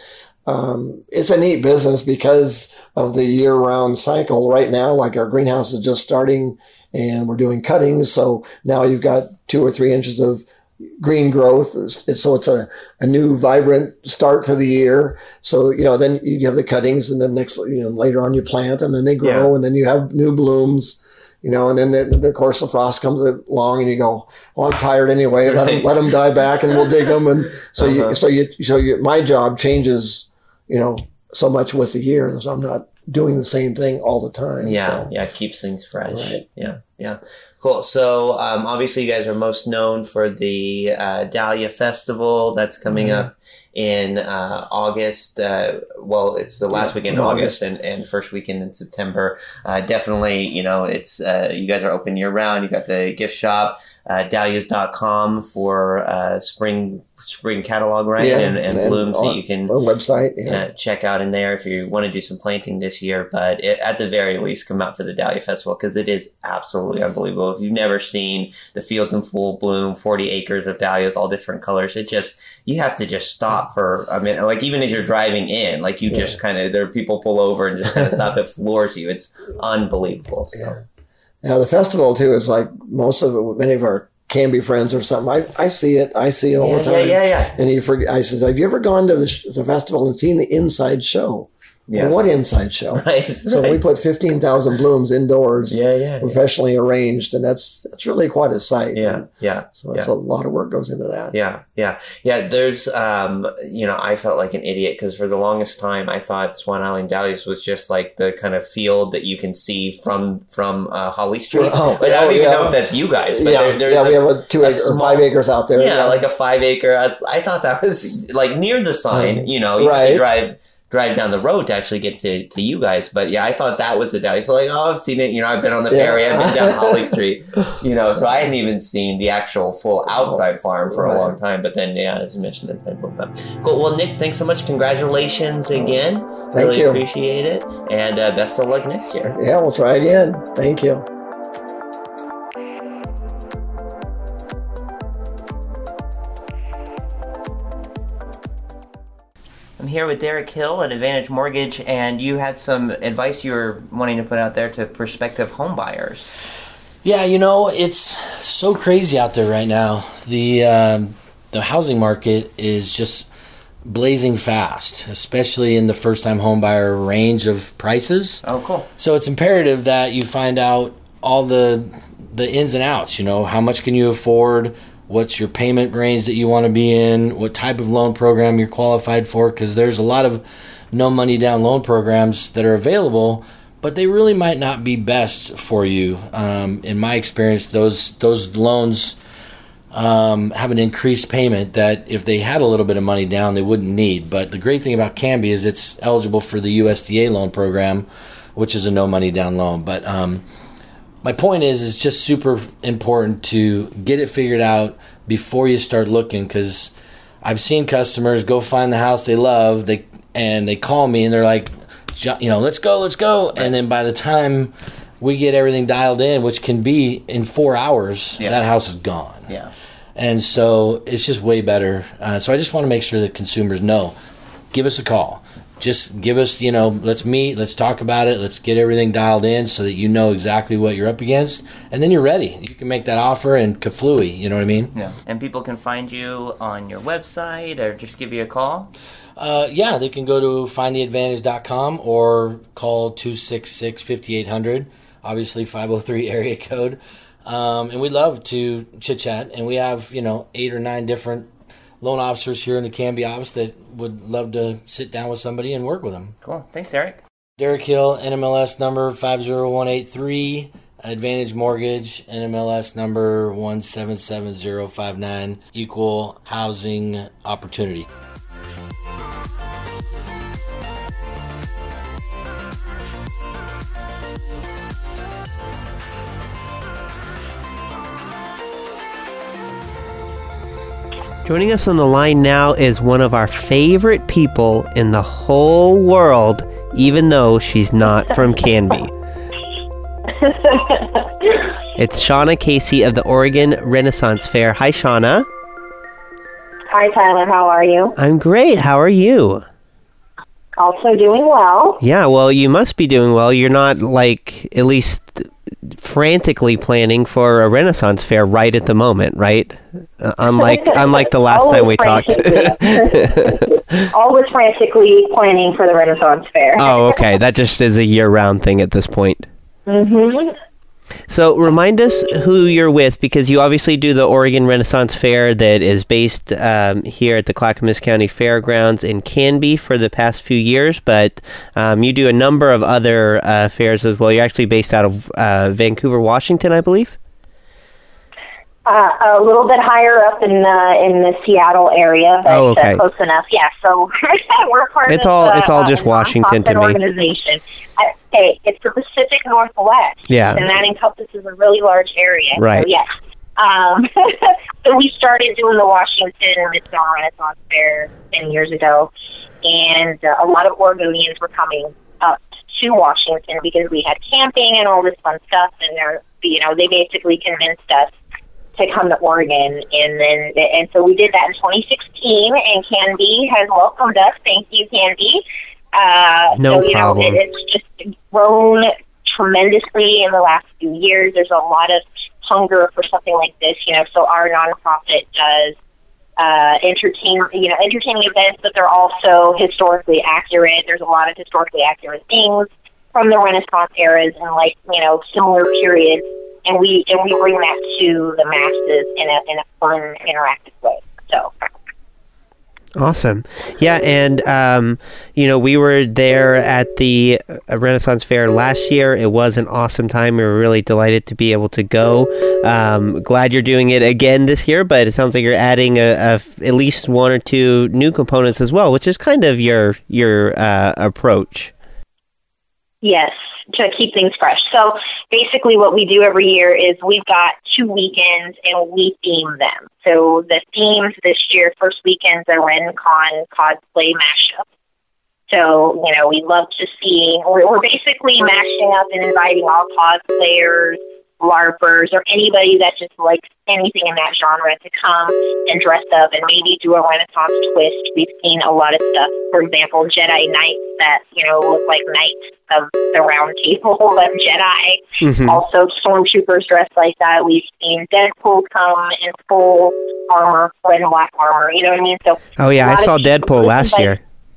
Um, it's a neat business because of the year-round cycle. Right now, like our greenhouse is just starting, and we're doing cuttings, so now you've got two or three inches of green growth. It's, so it's a, a new vibrant start to the year. So, you know, then you have the cuttings, and then next, you know, later on you plant, and then they grow, Yeah. and then you have new blooms, you know, and then the, the, of course the frost comes along and you go, well, I'm tired anyway. Let them, let them die back and we'll dig them. And so uh-huh. you, so you, so you, my job changes, you know, so much with the year. So I'm not doing the same thing all the time. Yeah, so. yeah, it keeps things fresh. Right. Yeah, yeah. Cool. So um, obviously you guys are most known for the uh, Dahlia Festival that's coming Mm-hmm. up in uh, August. Uh, well, it's the last Yeah, weekend in in August, August. and, and first weekend in September. Uh, definitely, you know, it's uh, you guys are open year round. You got the gift shop, uh, dahlias dot com for uh, spring spring catalog, right? Yeah, and, and, and blooms on, that you can on website yeah. uh, check out in there if you want to do some planting this year. But it, at the very least, come out for the Dahlia Festival because it is absolutely unbelievable. If you've never seen the fields in full bloom, forty acres of dahlias, all different colors, it just, you have to just stop for a minute. Like even as you're driving in, like you Yeah. just kind of, there are people pull over and just kind of stop. It floors you. It's unbelievable. So. Yeah. Now the festival too is like most of it, many of our Canby friends or something. I, I see it. I see it all Yeah, the time. yeah, yeah, yeah. And he forget. I says, "Have you ever gone to the, sh- the festival and seen the inside show?" Yeah. Well, what inside show? Right, so right. we put fifteen thousand blooms indoors, Yeah, yeah, professionally arranged, and that's that's really quite a sight. Yeah, yeah. So that's yeah. a lot of work goes into that. Yeah, yeah, yeah. There's, um, you know, I felt like an idiot because for the longest time I thought Swan Island Dahlias was just like the kind of field that you can see from from uh, Holly Street. Oh, but I don't oh, even yeah. know if that's you guys. But yeah, there, there's yeah. a, We have a two a acre, small, or five acres out there. Yeah, like a five acre. I, was, I thought that was like near the sign. Um, you know, you right. have to drive. drive down the road to actually get to, to you guys. But yeah, I thought that was the Dahlia. So like, oh, I've seen it. You know, I've been on the Yeah. ferry. I've been down Holly Street. You know, so I hadn't even seen the actual full outside farm for Right. a long time. But then, yeah, as you mentioned, inside both time. Cool. Well, Nick, thanks so much. Congratulations again. Thank really you. appreciate it. And uh, best of luck next year. Yeah, we'll try again. Thank you. I'm here with Derek Hill at Advantage Mortgage, and you had some advice you were wanting to put out there to prospective home buyers. Yeah, you know, it's so crazy out there right now. The um, the housing market is just blazing fast, especially in the first-time home buyer range of prices. Oh, cool. So it's imperative that you find out all the the ins and outs, you know, how much can you afford, what's your payment range that you want to be in, what type of loan program you're qualified for, because there's a lot of no money down loan programs that are available, but they really might not be best for you. Um, in my experience, those those loans um, have an increased payment that if they had a little bit of money down, they wouldn't need. But the great thing about Canby is it's eligible for the U S D A loan program, which is a no money down loan. But um, my point is, it's just super important to get it figured out before you start looking, because I've seen customers go find the house they love, they and they call me and they're like, you know, let's go, let's go. Right. And then by the time we get everything dialed in, which can be in four hours, yeah. that house is gone. Yeah. And so it's just way better. Uh, so I just want to make sure that consumers know, give us a call. Just give us, you know, let's meet, let's talk about it, let's get everything dialed in so that you know exactly what you're up against, and then you're ready. You can make that offer and kaflooey, you know what I mean? Yeah. And people can find you on your website or just give you a call? Uh, yeah, they can go to find the advantage dot com or call two six six, five eight zero zero, obviously five oh three area code. Um, and we love to chit-chat, and we have, you know, eight or nine different loan officers here in the Canby office that would love to sit down with somebody and work with them. Cool. Thanks, Derek. Derek Hill, N M L S number five zero one eight three. Advantage Mortgage, N M L S number one seven seven zero five nine, equal housing opportunity. Joining us on the line now is one of our favorite people in the whole world, even though she's not from Canby. It's Shauna Casey of the Oregon Renaissance Fair. Hi, Shauna. Hi, Tyler. How are you? I'm great. How are you? Also doing well. Yeah, well, you must be doing well. You're not, like, at least frantically planning for a Renaissance Fair right at the moment, right? Uh, unlike unlike the last time we talked. Always frantically planning for the Renaissance Fair. Oh, okay. That just is a year-round thing at this point. Mm-hmm. So remind us who you're with, because you obviously do the Oregon Renaissance Fair that is based um, here at the Clackamas County Fairgrounds in Canby for the past few years, but um, you do a number of other uh, fairs as well. You're actually based out of uh, Vancouver, Washington, I believe? Uh, a little bit higher up in uh, in the Seattle area, but oh, okay. uh, close enough. Yeah, so we're part it's of all, uh, it's all just a Washington to me. Organization. I, hey, it's the Pacific Northwest, yeah. and that encompasses a really large area. Right. So, yes. Um, so we started doing the Washington Midsummer Renaissance Fair ten years ago, and uh, a lot of Oregonians were coming up to Washington because we had camping and all this fun stuff, and they're, you know, they basically convinced us to come to Oregon, and then and so we did that in twenty sixteen, and Canby has welcomed us. Thank you, Canby. Uh, no so, you problem. know, it, it's just grown tremendously in the last few years. There's a lot of hunger for something like this, you know. So our nonprofit does uh, entertain, you know, entertaining events, but they're also historically accurate. There's a lot of historically accurate things from the Renaissance eras and, like, you know, similar periods. And we and we bring that to the masses in a in a fun, interactive way. So awesome, yeah, and um, you know, we were there at the Renaissance Fair last year. It was an awesome time. We were really delighted to be able to go. Um, glad you're doing it again this year, but it sounds like you're adding a, a at least one or two new components as well, which is kind of your your uh, approach. Yes, to keep things fresh. So basically what we do every year is we've got two weekends and we theme them. So the themes this year, first weekend's a RenCon cosplay mashup. So, you know, we love to see, we're, we're basically mashing up and inviting all cosplayers, LARPers, or anybody that just likes anything in that genre to come and dress up and maybe do a Renaissance twist. We've seen a lot of stuff. For example, Jedi Knights that, you know, look like knights of the round table, but Jedi. Mm-hmm. Also, stormtroopers dressed like that. We've seen Deadpool come in full armor, red and black armor. You know what I mean? So, oh yeah, I saw Deadpool last year.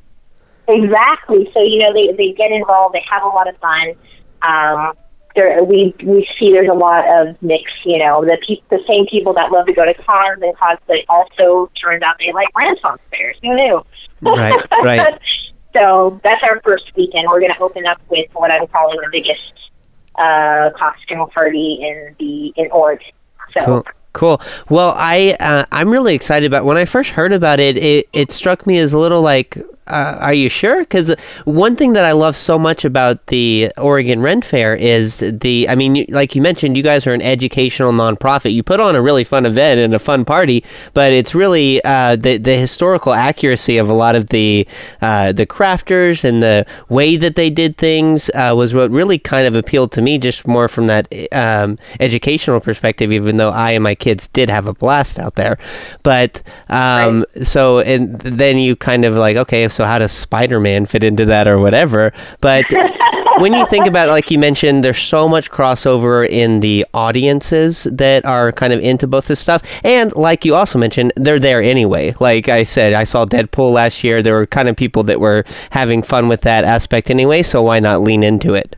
Exactly. So, you know, they they get involved. They have a lot of fun. Um, there, we we see there's a lot of mix. You know, the pe- the same people that love to go to cons and cosplay also turns out they like Renaissance fairs. Who knew? Right. Right. So that's our first weekend. We're going to open up with what I'm calling the biggest uh, costume party in the in Oregon. So. Cool. Cool. Well, I uh, I'm really excited about. When I first heard about it, it, it struck me as a little like, uh, are you sure? Because one thing that I love so much about the Oregon Ren Fair is the. I mean, like you mentioned, you guys are an educational nonprofit. You put on a really fun event and a fun party, but it's really uh, the the historical accuracy of a lot of the uh, the crafters and the way that they did things uh, was what really kind of appealed to me, just more from that um, educational perspective. Even though I and my kids did have a blast out there, but um, right. so and then you kind of like, okay, so how does Spider-Man fit into that or whatever? But when you think about it, like you mentioned, there's so much crossover in the audiences that are kind of into both this stuff, and like you also mentioned, they're there anyway. Like I said, I saw Deadpool last year. There were kind of people that were having fun with that aspect anyway, so why not lean into it?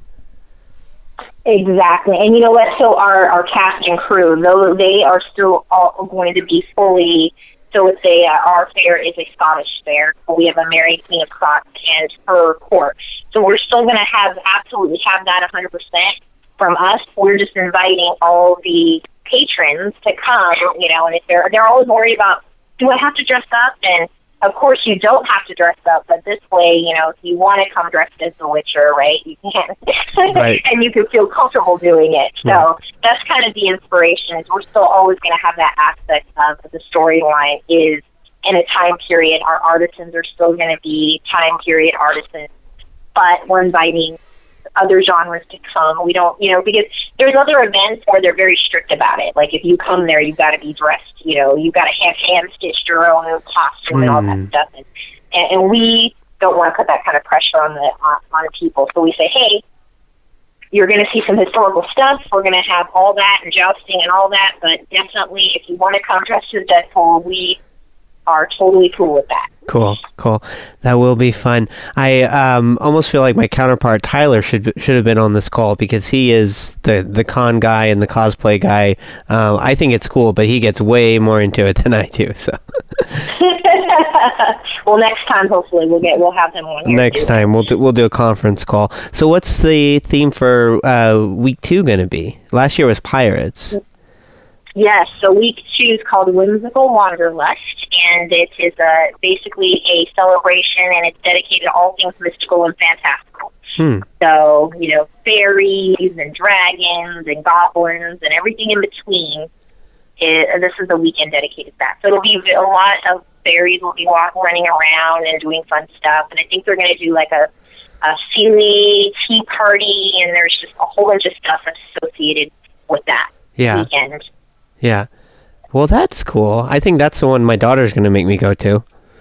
Exactly. And you know what? So our, our cast and crew, though they are still all going to be fully, so if they, uh, our fair is a Scottish fair. We have a Mary Queen of Scots and her court. So we're still going to have, absolutely have that one hundred percent. from us, we're just inviting all the patrons to come, you know, and if they're, they're always worried about, do I have to dress up? And of course you don't have to dress up, but this way, you know, if you want to come dressed as the Witcher, right, you can, right. and you can feel comfortable doing it. So Right. that's kind of the inspiration, is we're still always going to have that aspect of the storyline is in a time period. Our artisans are still going to be time period artisans, but we're inviting other genres to come. We don't, you know, because there's other events where they're very strict about it. Like if you come there, you've got to be dressed, you know, you've got to have hand-stitched your own costume and all that Mm. stuff. And, and, and we don't want to put that kind of pressure on the on, on people. So we say, hey, you're going to see some historical stuff. We're going to have all that and jousting and all that. But definitely, if you want to come dressed as Deadpool, we are totally cool with that. Cool, cool. That will be fun. I um, almost feel like my counterpart Tyler should should have been on this call, because he is the the con guy and the cosplay guy. Um, I think it's cool, but he gets way more into it than I do. So well, next time, hopefully, we'll get we'll have him on here next too. time we'll do, we'll do a conference call. So what's the theme for uh, week two going to be? Last year was pirates. Yes, so week two is called Whimsical Wanderlust, and it is a, basically a celebration, and it's dedicated to all things mystical and fantastical. Hmm. So, you know, fairies and dragons and goblins and everything in between. It, this is the weekend dedicated to that. So it'll be a lot of fairies will be walking, running around and doing fun stuff, and I think they're going to do like a, a Sealy tea party, and there's just a whole bunch of stuff that's associated with that Yeah. weekend. Yeah. Well, that's cool. I think that's the one my daughter's going to make me go to.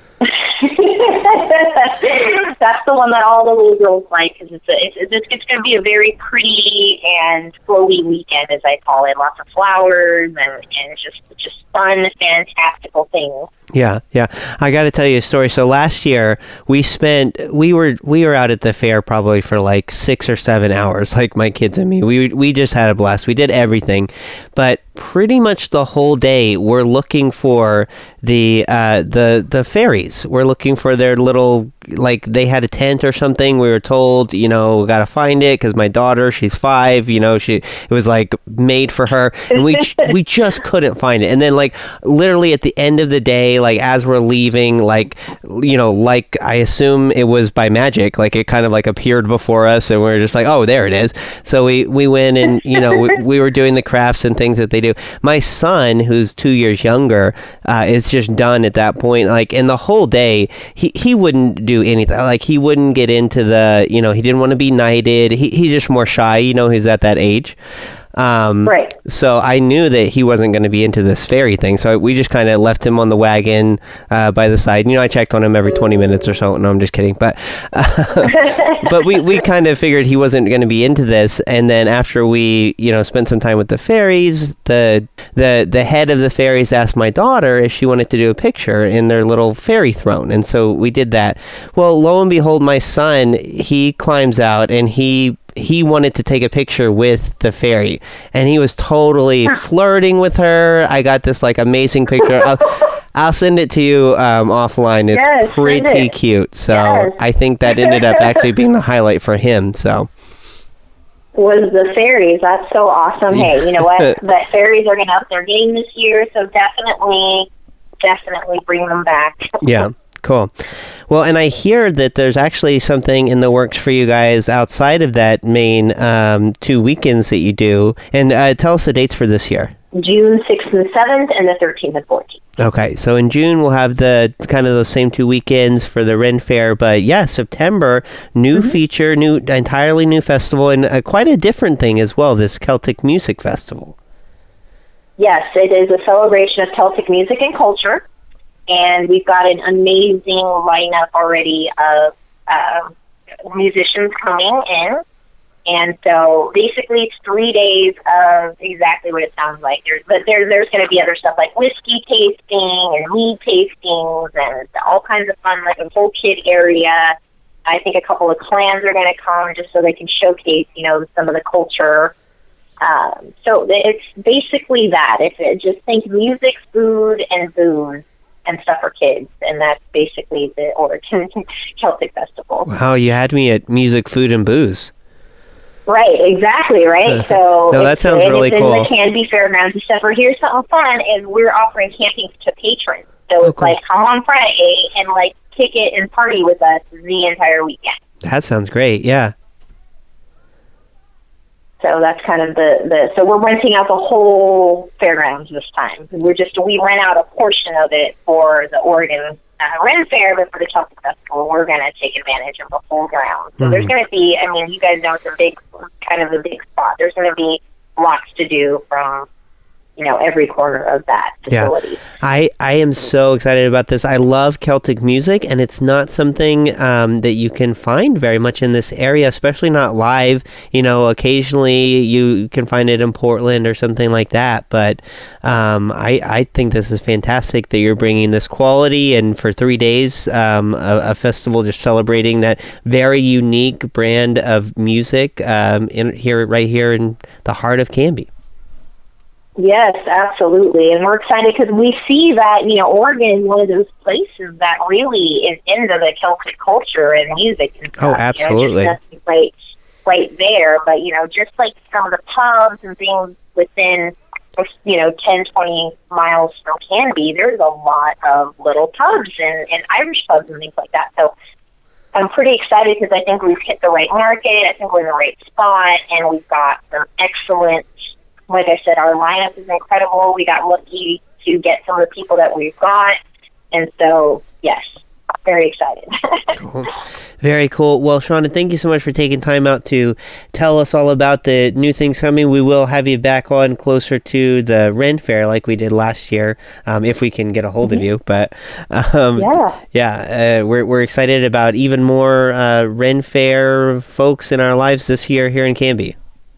That's the one that all the little girls like, because it's, a, it's, it's, it's going to be a very pretty and flowy weekend, as I call it. Lots of flowers and, and just just fun, fantastical things. Yeah, yeah. I got to tell you a story. So last year we spent we were we were out at the fair probably for like six or seven hours, like my kids and me. We we just had a blast. We did everything, but pretty much the whole day we're looking for the uh, the the fairies. We're looking for their little, like they had a tent or something. We were told, you know, we got to find it because my daughter, she's five. You know, she it was like made for her, and we we just couldn't find it. And then like literally at the end of the day, like as we're leaving, like, you know, like I assume it was by magic, like it kind of like appeared before us, and we we're just like, oh, there it is. So we we went and, you know, we, we were doing the crafts and things that they do. My son, who's two years younger, uh, is just done at that point. Like in the whole day, he he wouldn't do anything. Like he wouldn't get into the, you know, he didn't want to be knighted. He he's just more shy. You know, he's at that age. Um, right. So I knew that he wasn't going to be into this fairy thing. So we just kind of left him on the wagon uh, by the side. You know, I checked on him every twenty minutes or so. No, I'm just kidding. But uh, but we, we kind of figured he wasn't going to be into this. And then after we, you know, spent some time with the fairies, the the the head of the fairies asked my daughter if she wanted to do a picture in their little fairy throne. And so we did that. Well, lo and behold, my son, he climbs out and he he wanted to take a picture with the fairy, and he was totally flirting with her. I got this like amazing picture. I'll, I'll send it to you um, offline. It's Yes, send pretty it. cute. So Yes. I think that ended up actually being the highlight for him. So Was the fairies. That's so awesome. Hey, you know what? The fairies are going to up their game this year, so definitely, definitely bring them back. yeah. Cool. Well, and I hear that there's actually something in the works for you guys outside of that main um, two weekends that you do. And uh, tell us the dates for this year. June sixth and seventh, and the thirteenth and fourteenth. Okay, so in June we'll have the kind of those same two weekends for the Ren Fair, but yeah, September, new Mm-hmm. feature, new entirely new festival, and uh, quite a different thing as well, this Celtic Music Festival. Yes, it is a celebration of Celtic music and culture, and we've got an amazing lineup already of uh, musicians coming in. And so basically it's three days of exactly what it sounds like. There's, but there, there's going to be other stuff like whiskey tasting and mead tastings and all kinds of fun, like a whole kid area. I think a couple of clans are going to come just so they can showcase, you know, some of the culture. Um, so it's basically that. It's it, just think music, food, and booze and stuff for kids. And that's basically the Oregon Celtic Festival. Wow, you had me at music, food, and booze. Right, exactly, right? So no, that sounds really it's cool. in the Canby Fairgrounds and stuff. Or here's something fun, is we're offering camping to patrons. So Oh, it's cool. like, come on Friday and, like, kick it and party with us the entire weekend. That sounds great, yeah. So that's kind of the, the so we're renting out the whole fairgrounds this time. We're just, we rent out a portion of it for the Oregon uh, Ren Fair, but for the Celtic Festival, we're going to take advantage of the whole ground. So Mhm. there's going to be, I mean, you guys know it's a big, kind of a big spot. There's going to be lots to do from, you know, every corner of that facility. Yeah, I, I am so excited about this. I love Celtic music, and it's not something um, that you can find very much in this area, especially not live. You know, occasionally you can find it in Portland or something like that, but um, I, I think this is fantastic that you're bringing this quality, and for three days, um, a, a festival just celebrating that very unique brand of music um, in here, right here in the heart of Canby. Yes, absolutely. And we're excited because we see that, you know, Oregon is one of those places that really is into the Celtic culture and music and stuff. Oh, absolutely. You know, just right, right there. But, you know, just like some of the pubs and things within, you know, ten, twenty miles from Canby, there's a lot of little pubs and, and Irish pubs and things like that. So I'm pretty excited because I think we've hit the right market. I think we're in the right spot, and we've got some excellent, like I said, our lineup is incredible. We got lucky to get some of the people that we've got. And so, yes, very excited. Cool. Very cool. Well, Shauna, thank you so much for taking time out to tell us all about the new things coming. We will have you back on closer to the Ren Fair like we did last year, um, if we can get a hold mm-hmm. of you. But um, yeah, yeah uh, we're, we're excited about even more uh, Ren Fair folks in our lives this year here in Canby.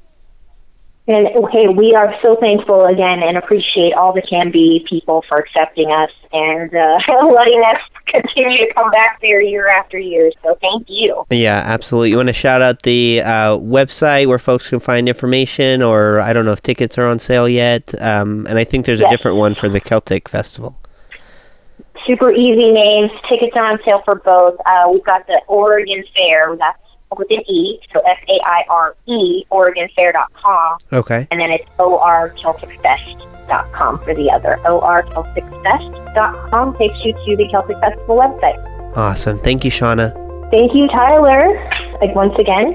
And okay, we are so thankful again and appreciate all the Canby people for accepting us and uh, letting us continue to come back there year after year. So thank you. Yeah, absolutely. You want to shout out the uh, website where folks can find information, or I don't know if tickets are on sale yet. Um, and I think there's yes. a different one for the Celtic Festival. Super easy names. Tickets are on sale for both. Uh, we've got the Oregon Fair. That's with an E, so F A I R E, Oregon Fair dot com. Okay. And then it's O R Celtic Fest dot com for the other. O R Celtic Fest dot com takes you to the Celtic Festival website. Awesome. Thank you, Shauna. Thank you, Tyler, like once again.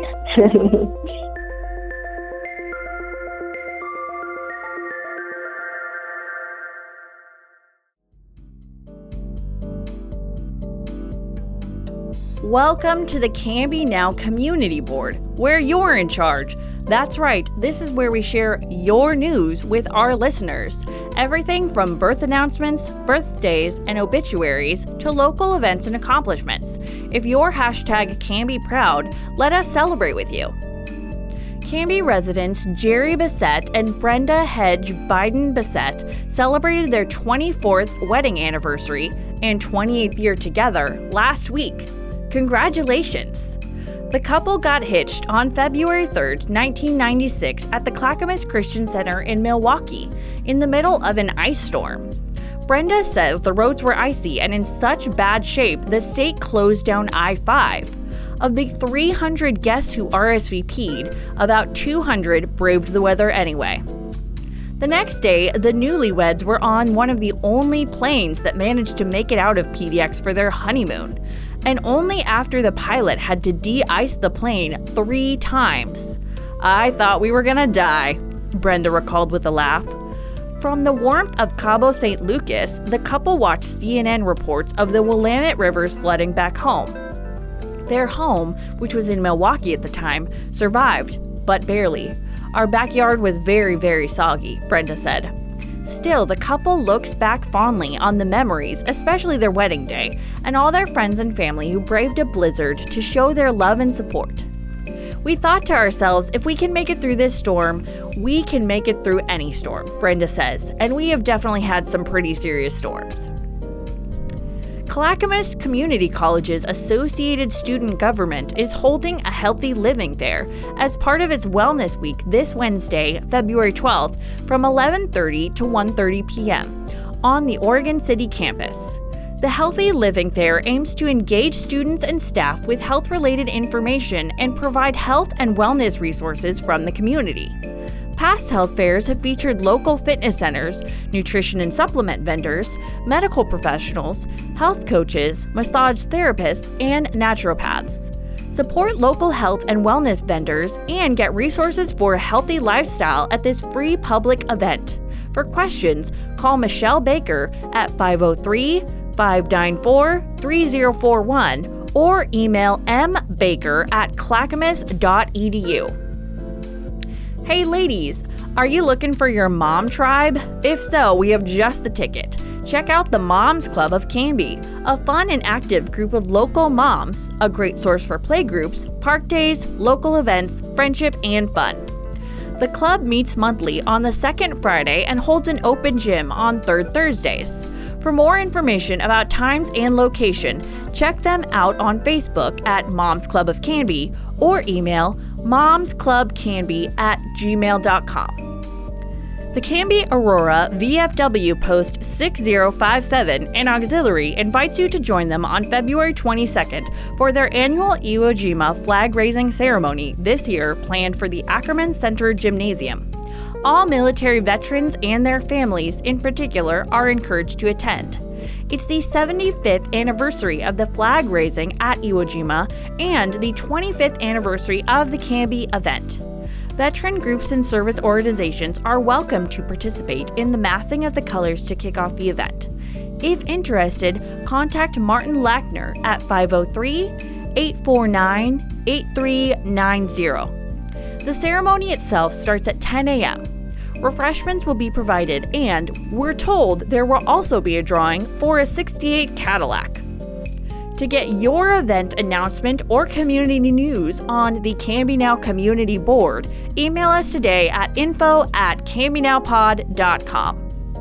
Welcome to the Canby Now Community Board, where you're in charge. That's right, this is where we share your news with our listeners. Everything from birth announcements, birthdays, and obituaries to local events and accomplishments. If you're hashtag Canby Proud, let us celebrate with you. Canby residents Jerry Bissett and Brenda Hedge Biden Bissett celebrated their twenty-fourth wedding anniversary and twenty-eighth year together last week. Congratulations! The couple got hitched on February third, nineteen ninety-six at the Clackamas Christian Center in Milwaukee in the middle of an ice storm. Brenda says the roads were icy and in such bad shape the state closed down I five. Of the three hundred guests who R S V P'd, about two hundred braved the weather anyway. The next day, the newlyweds were on one of the only planes that managed to make it out of P D X for their honeymoon, and only after the pilot had to de-ice the plane three times. I thought we were gonna die, Brenda recalled with a laugh. From the warmth of Cabo Saint Lucas, the couple watched C N N reports of the Willamette River's flooding back home. Their home, which was in Milwaukee at the time, survived, but barely. Our backyard was very, very soggy, Brenda said. Still, the couple looks back fondly on the memories, especially their wedding day, and all their friends and family who braved a blizzard to show their love and support. We thought to ourselves, if we can make it through this storm, we can make it through any storm, Brenda says, and we have definitely had some pretty serious storms. Clackamas Community College's Associated Student Government is holding a healthy living fair as part of its Wellness Week this Wednesday, February twelfth, from eleven thirty to one thirty p.m. on the Oregon City campus. The Healthy Living Fair aims to engage students and staff with health-related information and provide health and wellness resources from the community. Past health fairs have featured local fitness centers, nutrition and supplement vendors, medical professionals, health coaches, massage therapists, and naturopaths. Support local health and wellness vendors and get resources for a healthy lifestyle at this free public event. For questions, call Michelle Baker at five oh three, five nine four, three oh four one or email mbaker at clackamas dot e d u. Hey ladies, are you looking for your mom tribe? If so, we have just the ticket. Check out the Moms Club of Canby, a fun and active group of local moms, a great source for playgroups, park days, local events, friendship, and fun. The club meets monthly on the second Friday and holds an open gym on third Thursdays. For more information about times and location, check them out on Facebook at Moms Club of Canby or email momsclubcanby at gmail dot com. The Canby Aurora V F W Post six oh five seven and Auxiliary invites you to join them on February twenty-second for their annual Iwo Jima flag-raising ceremony, this year planned for the Ackerman Center Gymnasium. All military veterans and their families in particular are encouraged to attend. It's the seventy-fifth anniversary of the flag raising at Iwo Jima and the twenty-fifth anniversary of the Canby event. Veteran groups and service organizations are welcome to participate in the massing of the colors to kick off the event. If interested, contact Martin Lackner at five oh three, eight four nine, eight three nine oh. The ceremony itself starts at ten a.m. Refreshments will be provided, and we're told there will also be a drawing for a sixty-eight Cadillac. To get your event announcement or community news on the Canby Now Community Board, email us today at info at canby now pod dot com.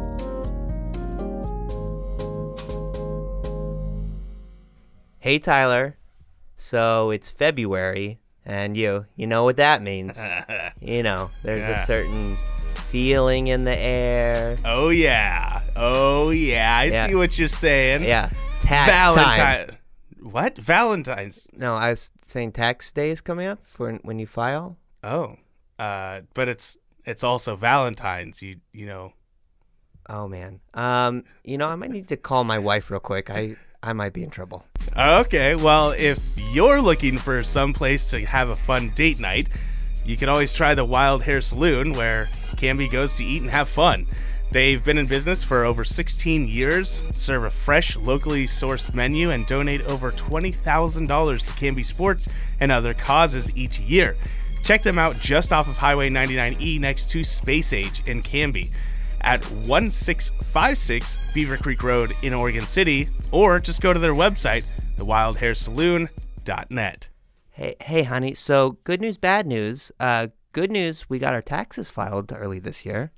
Hey Tyler, so it's February, and you you know what that means. You know, there's Yeah. a certain feeling in the air. Oh yeah. Oh yeah. I Yeah. see what you're saying. Yeah, tax Valentine. time. What? Valentine's? No, I was saying tax day is coming up for when you file. Oh. Uh, but it's it's also Valentine's. You you know. Oh man. Um, you know, I might need to call my wife real quick. I I might be in trouble. Okay. Well, if you're looking for some place to have a fun date night, you can always try the Wild Hair Saloon, where Canby goes to eat and have fun. They've been in business for over sixteen years, serve a fresh, locally sourced menu, and donate over twenty thousand dollars to Canby sports and other causes each year. Check them out just off of Highway ninety-nine E next to Space Age in Canby at one six five six Beaver Creek Road in Oregon City, or just go to their website, the wild hair saloon dot net. Hey, hey, honey. So good news, bad news. Uh, good news, we got our taxes filed early this year.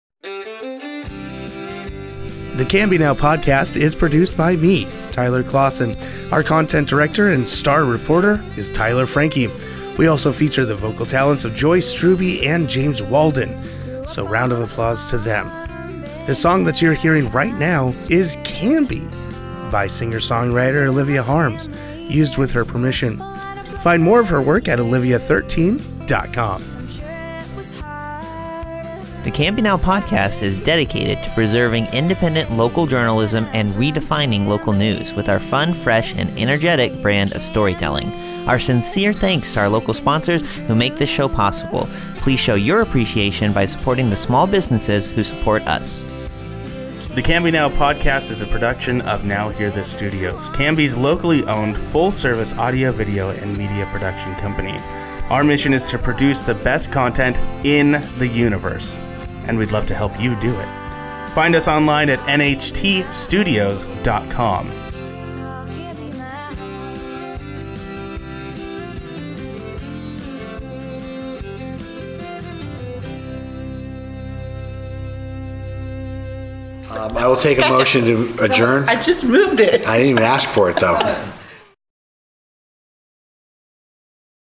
The Canby Now podcast is produced by me, Tyler Clausen. Our content director and star reporter is Tyler Frankie. We also feature the vocal talents of Joyce Struby and James Walden. So round of applause to them. The song that you're hearing right now is Canby by singer-songwriter Olivia Harms, used with her permission. Find more of her work at olivia thirteen dot com. The Canby Now podcast is dedicated to preserving independent local journalism and redefining local news with our fun, fresh, and energetic brand of storytelling. Our sincere thanks to our local sponsors who make this show possible. Please show your appreciation by supporting the small businesses who support us. The Canby Now podcast is a production of Now Hear This Studios, Canby's locally owned full-service audio, video, and media production company. Our mission is to produce the best content in the universe, and we'd love to help you do it. Find us online at n h t studios dot com. Um, I will take a motion to adjourn. I just moved it. I didn't even ask for it, though.